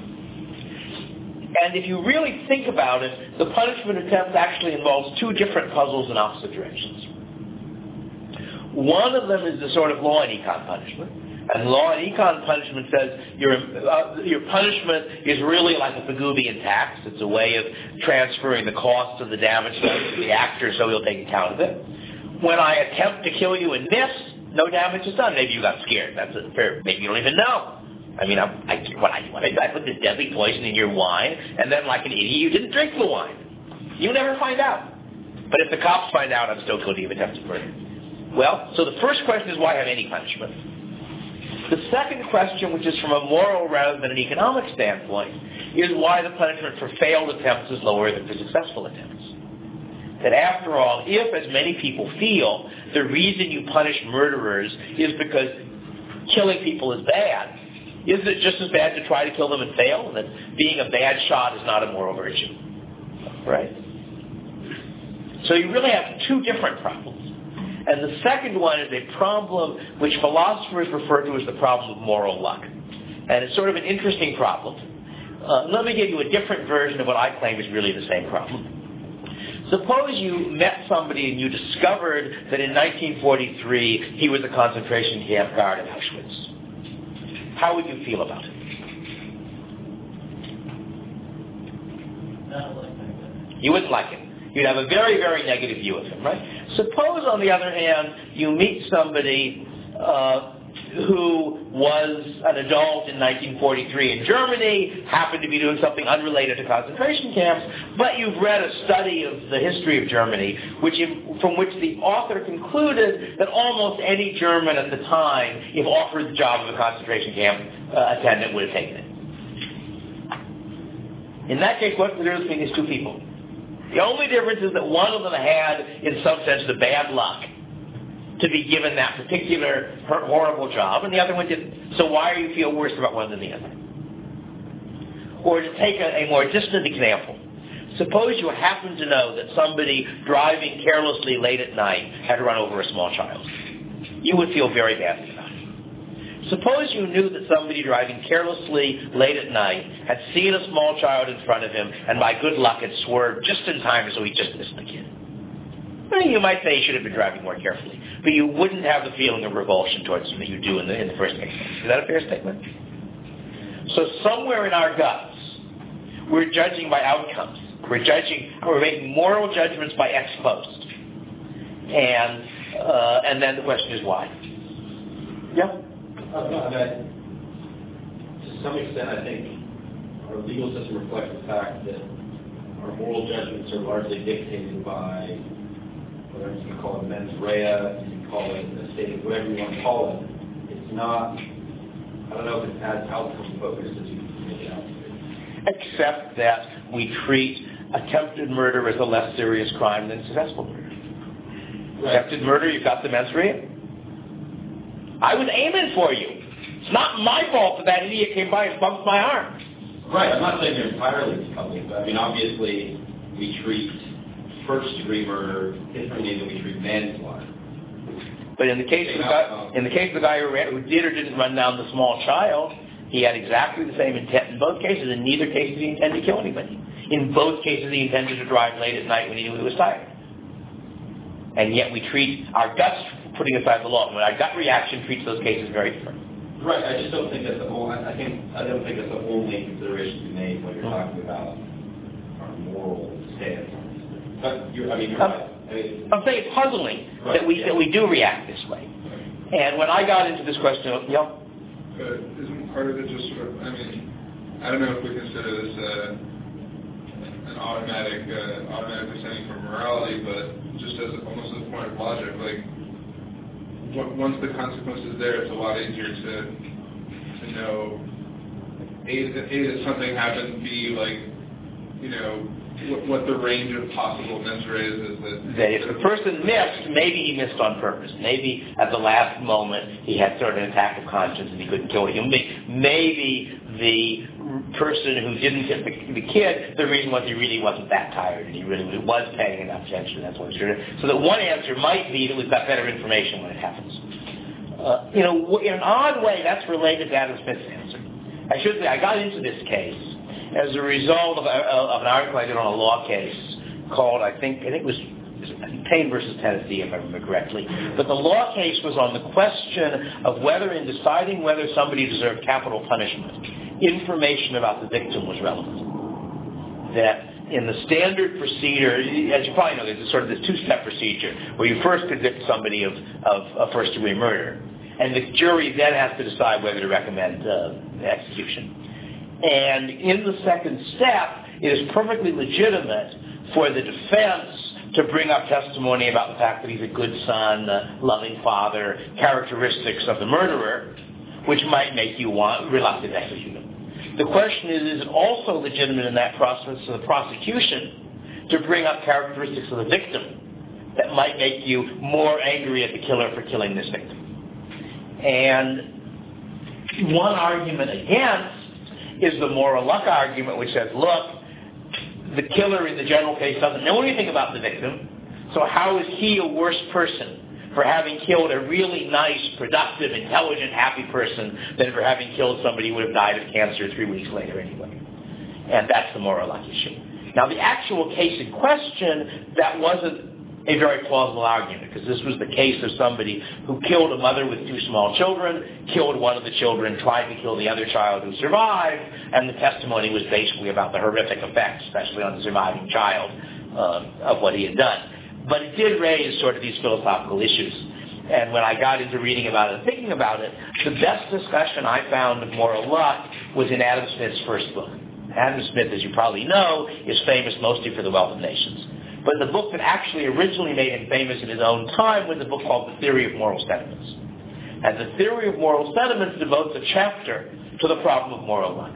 And if you really think about it, the punishment attempt actually involves two different puzzles in opposite directions. One of them is the sort of law and econ punishment. And law and econ punishment says your punishment is really like a Pigouvian tax. It's a way of transferring the cost of the damage to the actor so he'll take account of it. When I attempt to kill you and miss, no damage is done. Maybe you got scared. That's fair. Maybe you don't even know. I mean, I put this deadly poison in your wine, and then like an idiot, you didn't drink the wine. You never find out. But if the cops find out, I'm still guilty of attempted murder. Well, so the first question is why have any punishment? The second question, which is from a moral rather than an economic standpoint, is why the punishment for failed attempts is lower than for successful attempts. That after all, if, as many people feel, the reason you punish murderers is because killing people is bad, isn't it just as bad to try to kill them and fail? And that being a bad shot is not a moral virtue. Right? So you really have two different problems. And the second one is a problem which philosophers refer to as the problem of moral luck. And it's sort of an interesting problem. Let me give you a different version of what I claim is really the same problem. Suppose you met somebody and you discovered that in 1943 he was a concentration camp guard at Auschwitz. How would you feel about it? You wouldn't like him. You'd have a very, very negative view of him, right? Suppose, on the other hand, you meet somebody who was an adult in 1943 in Germany, happened to be doing something unrelated to concentration camps, but you've read a study of the history of Germany, from which the author concluded that almost any German at the time, if offered the job of a concentration camp attendant, would have taken it. In that case, what's the difference between these two people? The only difference is that one of them had, in some sense, the bad luck to be given that particular horrible job, and the other one didn't. So why do you feel worse about one than the other? Or to take a more distant example, suppose you happen to know that somebody driving carelessly late at night had run over a small child. You would feel very badly about it. Suppose you knew that somebody driving carelessly late at night had seen a small child in front of him and by good luck had swerved just in time so he just missed the kid. Well, you might say he should have been driving more carefully, but you wouldn't have the feeling of revulsion towards him that you do in the first case. Is that a fair statement? So somewhere in our guts, we're judging by outcomes. We're making moral judgments by ex post. And then the question is why? Yeah? To some extent, I think our legal system reflects the fact that our moral judgments are largely dictated by, whether you can call it mens rea, you can call it a state of whatever you want to call it. It's not, I don't know if it's as outcome focused as you make it out to be. Except that we treat attempted murder as a less serious crime than successful murder. Right. Attempted murder, you've got the mens rea. I was aiming for you. It's not my fault that idiot came by and bumped my arm. Right, I'm not saying they're entirely public, but I mean, obviously, we treat first-degree murder differently than we treat manslaughter. But in the case of the guy who did or didn't run down the small child, he had exactly the same intent in both cases. In neither case did he intend to kill anybody. In both cases, he intended to drive late at night when he knew he was tired. And yet we treat our guts, putting aside the law, when our gut reaction treats those cases very different. Right. I just don't think that's the only. I don't think that's the only consideration to be made when you're talking about our moral stance You're right. I'm saying it's puzzling that we do react this way. And when I got into this question, isn't part of it just sort of, I don't know if we consider this an automatically standing for morality, but just as almost as a point of logic, like once the consequence is there, it's a lot easier to know A, that something happened, B, what the range of possible mens res is. That if the person missed, maybe he missed on purpose. Maybe at the last moment he had sort of an attack of conscience and he couldn't kill a human being. Maybe the person who didn't hit the kid, the reason was he really wasn't that tired and he really was paying enough attention. That's what it's true. So that one answer might be that we've got better information when it happens. In an odd way, that's related to Adam Smith's answer. I should say I got into this case as a result of an article I did on a law case called, I think it was Payne versus Tennessee, if I remember correctly. But the law case was on the question of whether, in deciding whether somebody deserved capital punishment, information about the victim was relevant. That in the standard procedure, as you probably know, there's sort of this two-step procedure where you first convict somebody of first-degree murder, and the jury then has to decide whether to recommend execution. And in the second step, it is perfectly legitimate for the defense to bring up testimony about the fact that he's a good son, a loving father, characteristics of the murderer, which might make you reluctant to execute him. The question is it also legitimate in that process for the prosecution to bring up characteristics of the victim that might make you more angry at the killer for killing this victim? And one argument against is the moral luck argument, which says, look, the killer in the general case doesn't know anything about the victim, so how is he a worse person for having killed a really nice, productive, intelligent, happy person than for having killed somebody who would have died of cancer 3 weeks later anyway? And that's the moral luck issue. Now, the actual case in question, that wasn't a very plausible argument, because this was the case of somebody who killed a mother with 2 small children, killed one of the children, tried to kill the other child who survived, and the testimony was basically about the horrific effects, especially on the surviving child, of what he had done. But it did raise sort of these philosophical issues. And when I got into reading about it and thinking about it, the best discussion I found of moral luck was in Adam Smith's first book. Adam Smith, as you probably know, is famous mostly for The Wealth of Nations. But the book that actually originally made him famous in his own time was a book called The Theory of Moral Sentiments. And The Theory of Moral Sentiments devotes a chapter to the problem of moral luck.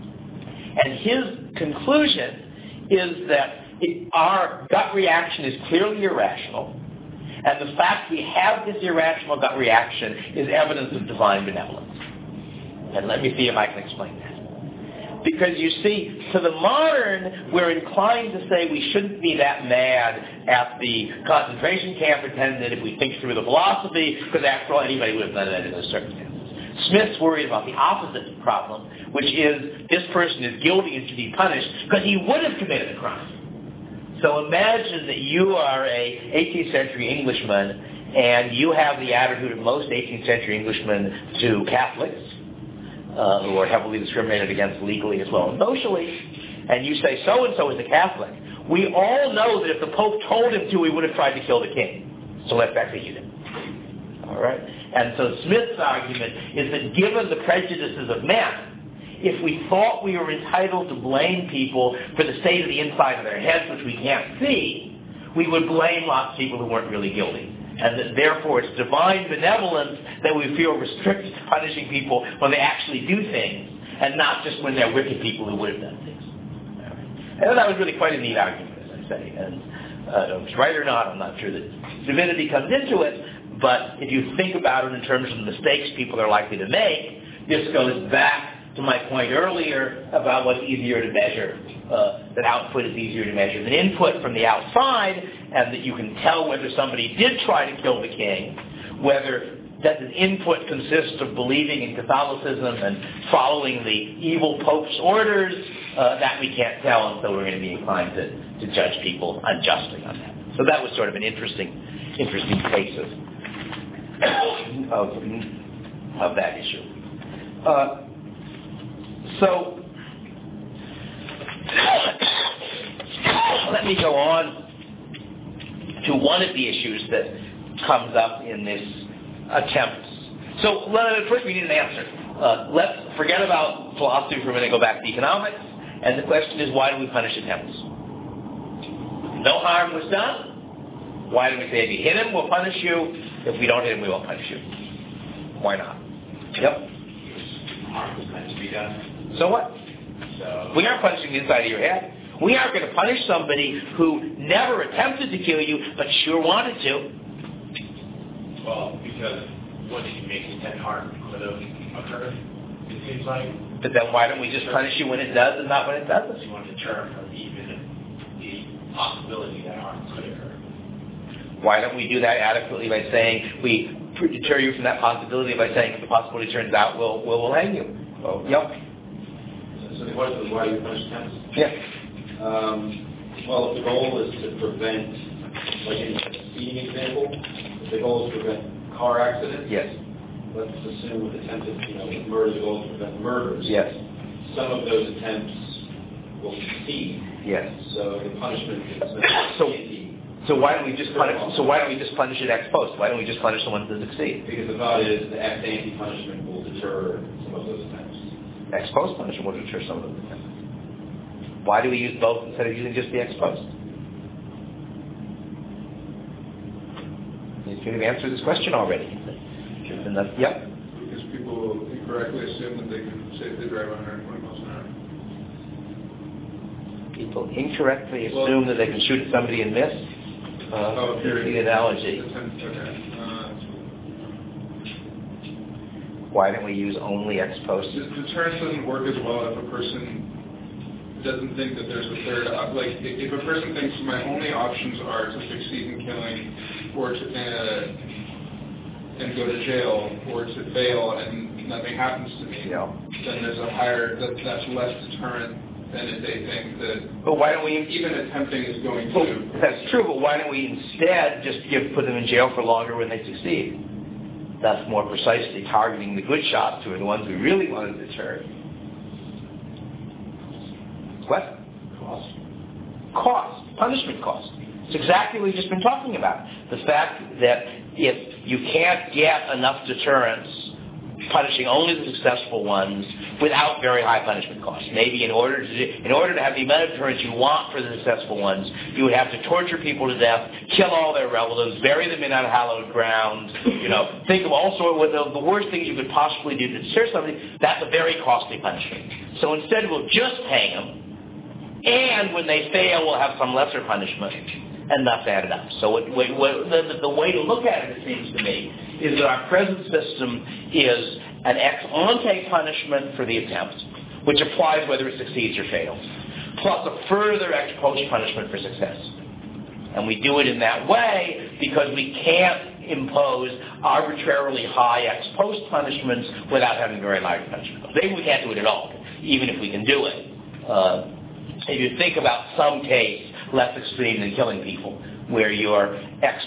And his conclusion is that our gut reaction is clearly irrational, and the fact we have this irrational gut reaction is evidence of divine benevolence. And let me see if I can explain that. Because you see, to the modern, we're inclined to say we shouldn't be that mad at the concentration camp attendant if we think through the philosophy, because after all, anybody would have done that in those circumstances. Smith's worried about the opposite problem, which is this person is guilty and should be punished because he would have committed a crime. So imagine that you are a 18th century Englishman and you have the attitude of most 18th century Englishmen to Catholics, who are heavily discriminated against legally as well as socially, and you say so-and-so is a Catholic. We all know that if the Pope told him to, he would have tried to kill the king. So let's execute him. All right? And so Smith's argument is that given the prejudices of men, if we thought we were entitled to blame people for the state of the inside of their heads, which we can't see, we would blame lots of people who weren't really guilty. And that therefore it's divine benevolence that we feel restricted to punishing people when they actually do things, and not just when they're wicked people who would have done things. And that was really quite a neat argument, as I say. And if it's right or not, I'm not sure that divinity comes into it, but if you think about it in terms of the mistakes people are likely to make, this goes back to my point earlier about what's easier to measure, that output is easier to measure than input from the outside, and that you can tell whether somebody did try to kill the king, whether that the input consists of believing in Catholicism and following the evil Pope's orders, that we can't tell, and so we're going to be inclined to judge people unjustly on that. So that was sort of an interesting case of that issue. So let me go on to one of the issues that comes up in this attempt. So first we need an answer. Let's forget about philosophy for a minute and go back to economics. And the question is, why do we punish attempts? No harm was done. Why do we say if you hit him, we'll punish you? If we don't hit him, we won't punish you. Why not? Yep. Harm was meant to be done. So what? So We aren't punishing the inside of your head. We aren't going to punish somebody who never attempted to kill you, but sure wanted to. well, because once you make intent harm could have occurred, it seems like. But then why don't we just punish you when it does and not when it doesn't? You want to deter from even the possibility that harm could occur. Why don't we do that adequately by saying we deter you from that possibility by saying if the possibility turns out, we'll hang you? Well, yep. So the question is, why do you punish attempts? Yeah. Well, if the goal is to prevent, like in the speeding example, if the goal is to prevent car accidents, Yes. let's assume with attempted, with murder, the goal is to prevent murders. Yes. Some of those attempts will succeed. Yes. So the punishment is So why don't we just punish? So why don't we just punish it ex post? Why don't we just punish the ones that succeed? Because the thought is the ex ante punishment will deter some of those attempts. Ex post punishment will deter some of them. Why do we use both instead of using just the ex post? You should have answered this question already. Yep. Because people incorrectly assume that they can safely drive 120 miles an hour. People incorrectly assume that they can shoot at somebody and miss. Here's the analogy. Why don't we use only ex post? Deterrence doesn't work as well if a person doesn't think that there's a third like if a person thinks my only options are to succeed in killing or to and go to jail or to fail and nothing happens to me, then there's a higher that's less deterrent than if they think that. But why don't we even attempting is going to? That's true, but why don't we instead just put them in jail for longer when they succeed? That's more precisely targeting the good shots, who are the ones we really want to deter. What? Cost. Punishment cost. It's exactly what we've just been talking about. The fact that if you can't get enough deterrence punishing only the successful ones without very high punishment costs. Maybe in order to have the amount of deterrence you want for the successful ones, you would have to torture people to death, kill all their relatives, bury them in unhallowed ground, think of all sorts of the worst things you could possibly do to deter somebody. That's a very costly punishment. So instead we'll just hang them, and when they fail we'll have some lesser punishment, and thus add it up. So the way to look at it seems to me, is that our present system is an ex ante punishment for the attempt, which applies whether it succeeds or fails, plus a further ex post punishment for success. And we do it in that way because we can't impose arbitrarily high ex post punishments without having very large punishments. Maybe we can't do it at all, even if we can do it. If you think about some case less extreme than killing people, where your ex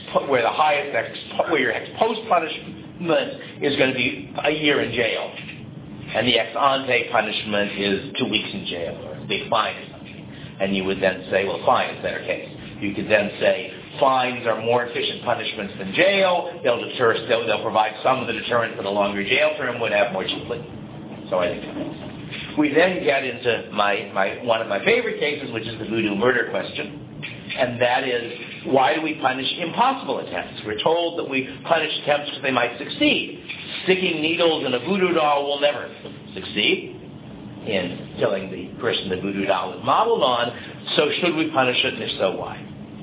post punishment is going to be a year in jail, and the ex ante punishment is 2 weeks in jail or a big fine or something, and you would then say, well, fine is a better case. You could then say fines are more efficient punishments than jail. They'll provide some of the deterrent that a longer jail term would have more cheaply. So I think that makes sense. We then get into one of my favorite cases, which is the voodoo murder question. And that is, why do we punish impossible attempts? We're told that we punish attempts because they might succeed. Sticking needles in a voodoo doll will never succeed in killing the person the voodoo doll is modeled on. So should we punish it, and if so, why?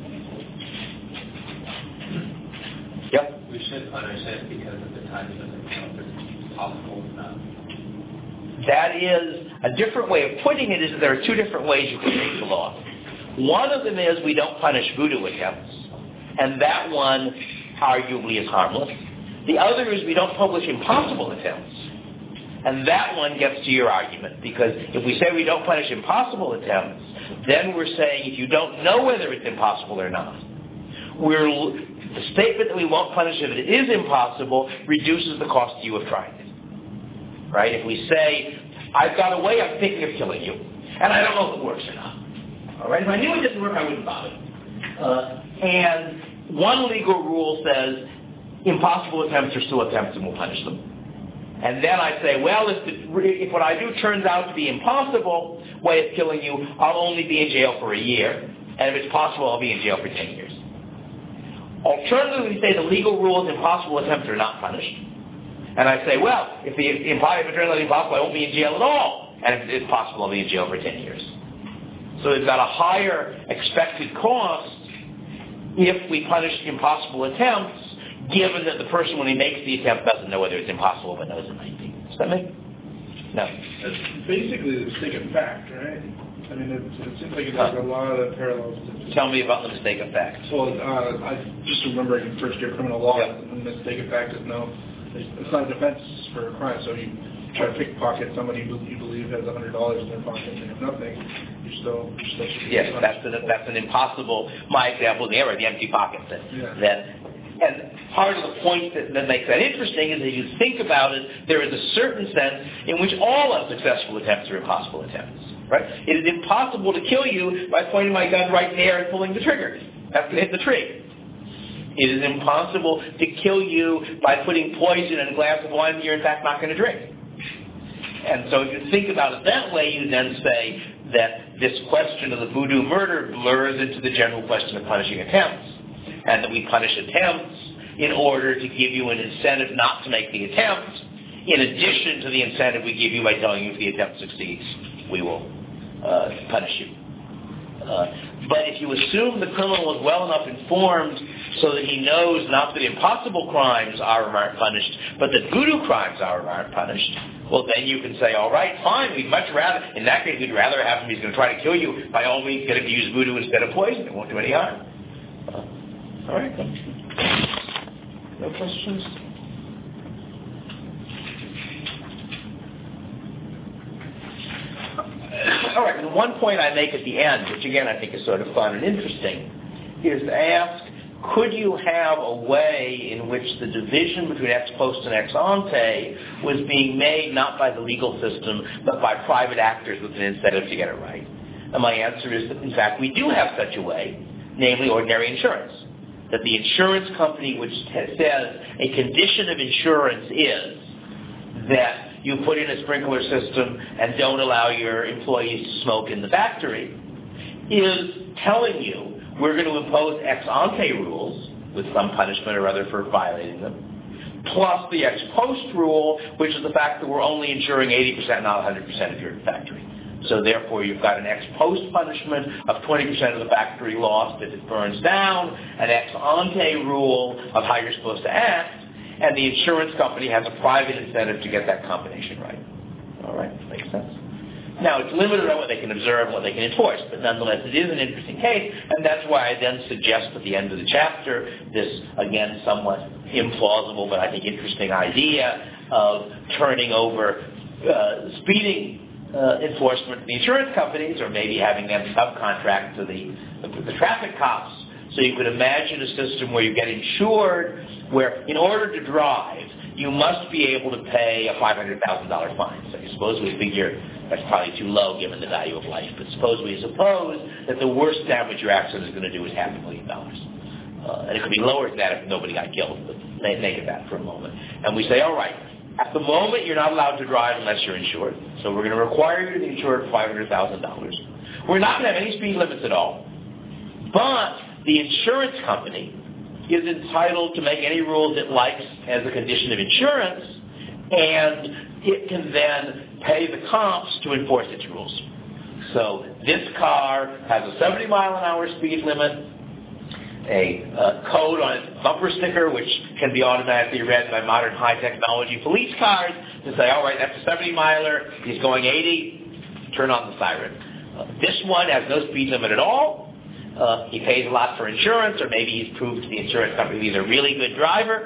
Yep. We should punish it because at the time it doesn't count if it's possible or not. That is, a different way of putting it is that there are two different ways you can make the law. One of them is we don't punish voodoo attempts, and that one arguably is harmless. The other is we don't publish impossible attempts, and that one gets to your argument, because if we say we don't punish impossible attempts, then we're saying if you don't know whether it's impossible or not, the statement that we won't punish if it is impossible reduces the cost to you of trying it. Right? If we say, I've got a way I'm thinking of killing you, and I don't know if it works or not. All right? If I knew it didn't work, I wouldn't bother. And one legal rule says impossible attempts are still attempts and we'll punish them. And then I say, well, if what I do turns out to be impossible way of killing you, I'll only be in jail for a year. And if it's possible, I'll be in jail for 10 years. Alternatively, we say the legal rules impossible attempts are not punished. And I say, well, if it turns out impossible, I won't be in jail at all. And if it's possible, I'll be in jail for 10 years. So we've got a higher expected cost if we punish impossible attempts, given that the person, when he makes the attempt, doesn't know whether it's impossible but knows it might be. Does that make? No. It's basically the mistake of fact, right? I mean, it seems like there's a lot of parallels. Tell me about the mistake of fact. Well, I just remember in first year criminal law, Yep. the mistake of fact is it's not a defense for a crime. So you try to pickpocket somebody you believe has $100 in their pocket and they have nothing. You're still Yes, that's an impossible. My example, the empty pocket. And part of the point that makes that interesting is that if you think about it, there is a certain sense in which all unsuccessful attempts are impossible attempts. Right? It is impossible to kill you by pointing my gun right there and pulling the trigger. That's going to hit the tree. It is impossible to kill you by putting poison in a glass of wine that you're in fact not going to drink. And so if you think about it that way, you then say that this question of the voodoo murder blurs into the general question of punishing attempts, and that we punish attempts in order to give you an incentive not to make the attempt, in addition to the incentive we give you by telling you if the attempt succeeds, we will punish you. But if you assume the criminal is well enough informed so that he knows not that impossible crimes are or aren't punished, but that voodoo crimes are or aren't punished, well, then you can say, all right, fine, we'd much rather, in that case, we'd rather have him, he's going to try to kill you, by all means, get him to use voodoo instead of poison. It won't do any harm. All right. No questions? All right, and one point I make at the end, which again I think is sort of fun and interesting, is to ask, could you have a way in which the division between ex post and ex ante was being made not by the legal system, but by private actors with an incentive to get it right? And my answer is that, in fact, we do have such a way, namely ordinary insurance. That the insurance company which says a condition of insurance is that you put in a sprinkler system and don't allow your employees to smoke in the factory, is telling you we're going to impose ex ante rules with some punishment or other for violating them, plus the ex post rule, which is the fact that we're only insuring 80%, not 100% of your factory. So therefore, you've got an ex post punishment of 20% of the factory lost if it burns down, an ex ante rule of how you're supposed to act, and the insurance company has a private incentive to get that combination right. All right, makes sense. Now, it's limited on what they can observe and what they can enforce, but nonetheless, it is an interesting case, and that's why I then suggest at the end of the chapter this, again, somewhat implausible but I think interesting idea of turning over speeding enforcement to the insurance companies, or maybe having them subcontract to the traffic cops. So you could imagine a system where you get insured, where in order to drive, you must be able to pay a $500,000 fine. So suppose we figure that's probably too low given the value of life, but suppose that the worst damage your accident is going to do is $500,000. And it could be lower than that if nobody got killed, but make it that for a moment. And we say, all right, at the moment you're not allowed to drive unless you're insured. So we're going to require you to be insured for $500,000. We're not going to have any speed limits at all. But the insurance company is entitled to make any rules it likes as a condition of insurance, and it can then pay the cops to enforce its rules. So this car has a 70-mile-an-hour speed limit, a code on its bumper sticker, which can be automatically read by modern high-technology police cars to say, all right, that's a 70-miler, he's going 80, turn on the siren. This one has no speed limit at all. He pays a lot for insurance, or maybe he's proved to the insurance company he's a really good driver,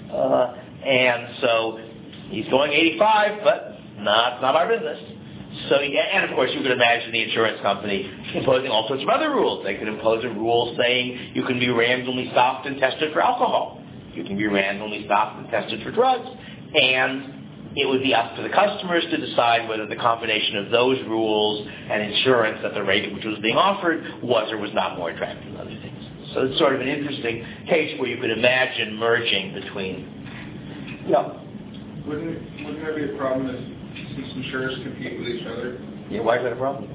and so he's going 85, but not our business. So, and of course, you could imagine the insurance company imposing all sorts of other rules. They could impose a rule saying you can be randomly stopped and tested for alcohol. You can be randomly stopped and tested for drugs, and it would be up to the customers to decide whether the combination of those rules and insurance at the rate at which was being offered was or was not more attractive than other things. So it's sort of an interesting case where you could imagine merging between. Yeah. Wouldn't there be a problem since insurers compete with each other? Yeah, why is that a problem?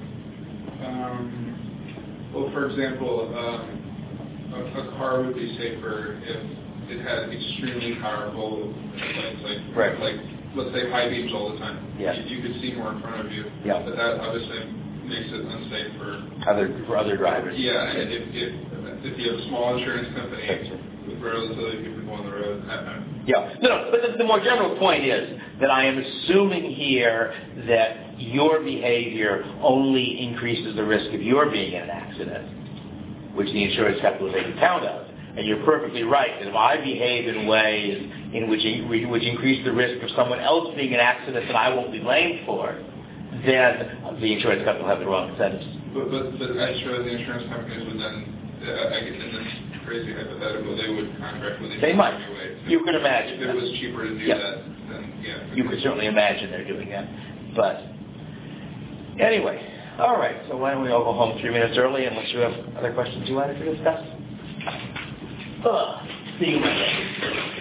Well, for example, a car would be safer if it had extremely powerful lights, like let's say high beams all the time. Yeah. You could see more in front of you. Yeah. But that obviously makes it unsafe for other drivers. Yeah, and if you have a small insurance company with relatively few people on the road. Yeah. No, but the more general point is that I am assuming here that your behavior only increases the risk of your being in an accident, which the insurance company will take account of. And you're perfectly right that if I behave in ways in which increase the risk of someone else being in an accident that I won't be blamed for, then the insurance company will have the wrong incentives. But I'm sure the insurance companies would then, I guess in this crazy hypothetical, they would contract with each other. They might. Anyway. You can imagine. If it was cheaper to do that, then yeah. You could certainly imagine they're doing that. But anyway, all right. So why don't we all go home 3 minutes early unless you have other questions you wanted to discuss? See you Monday.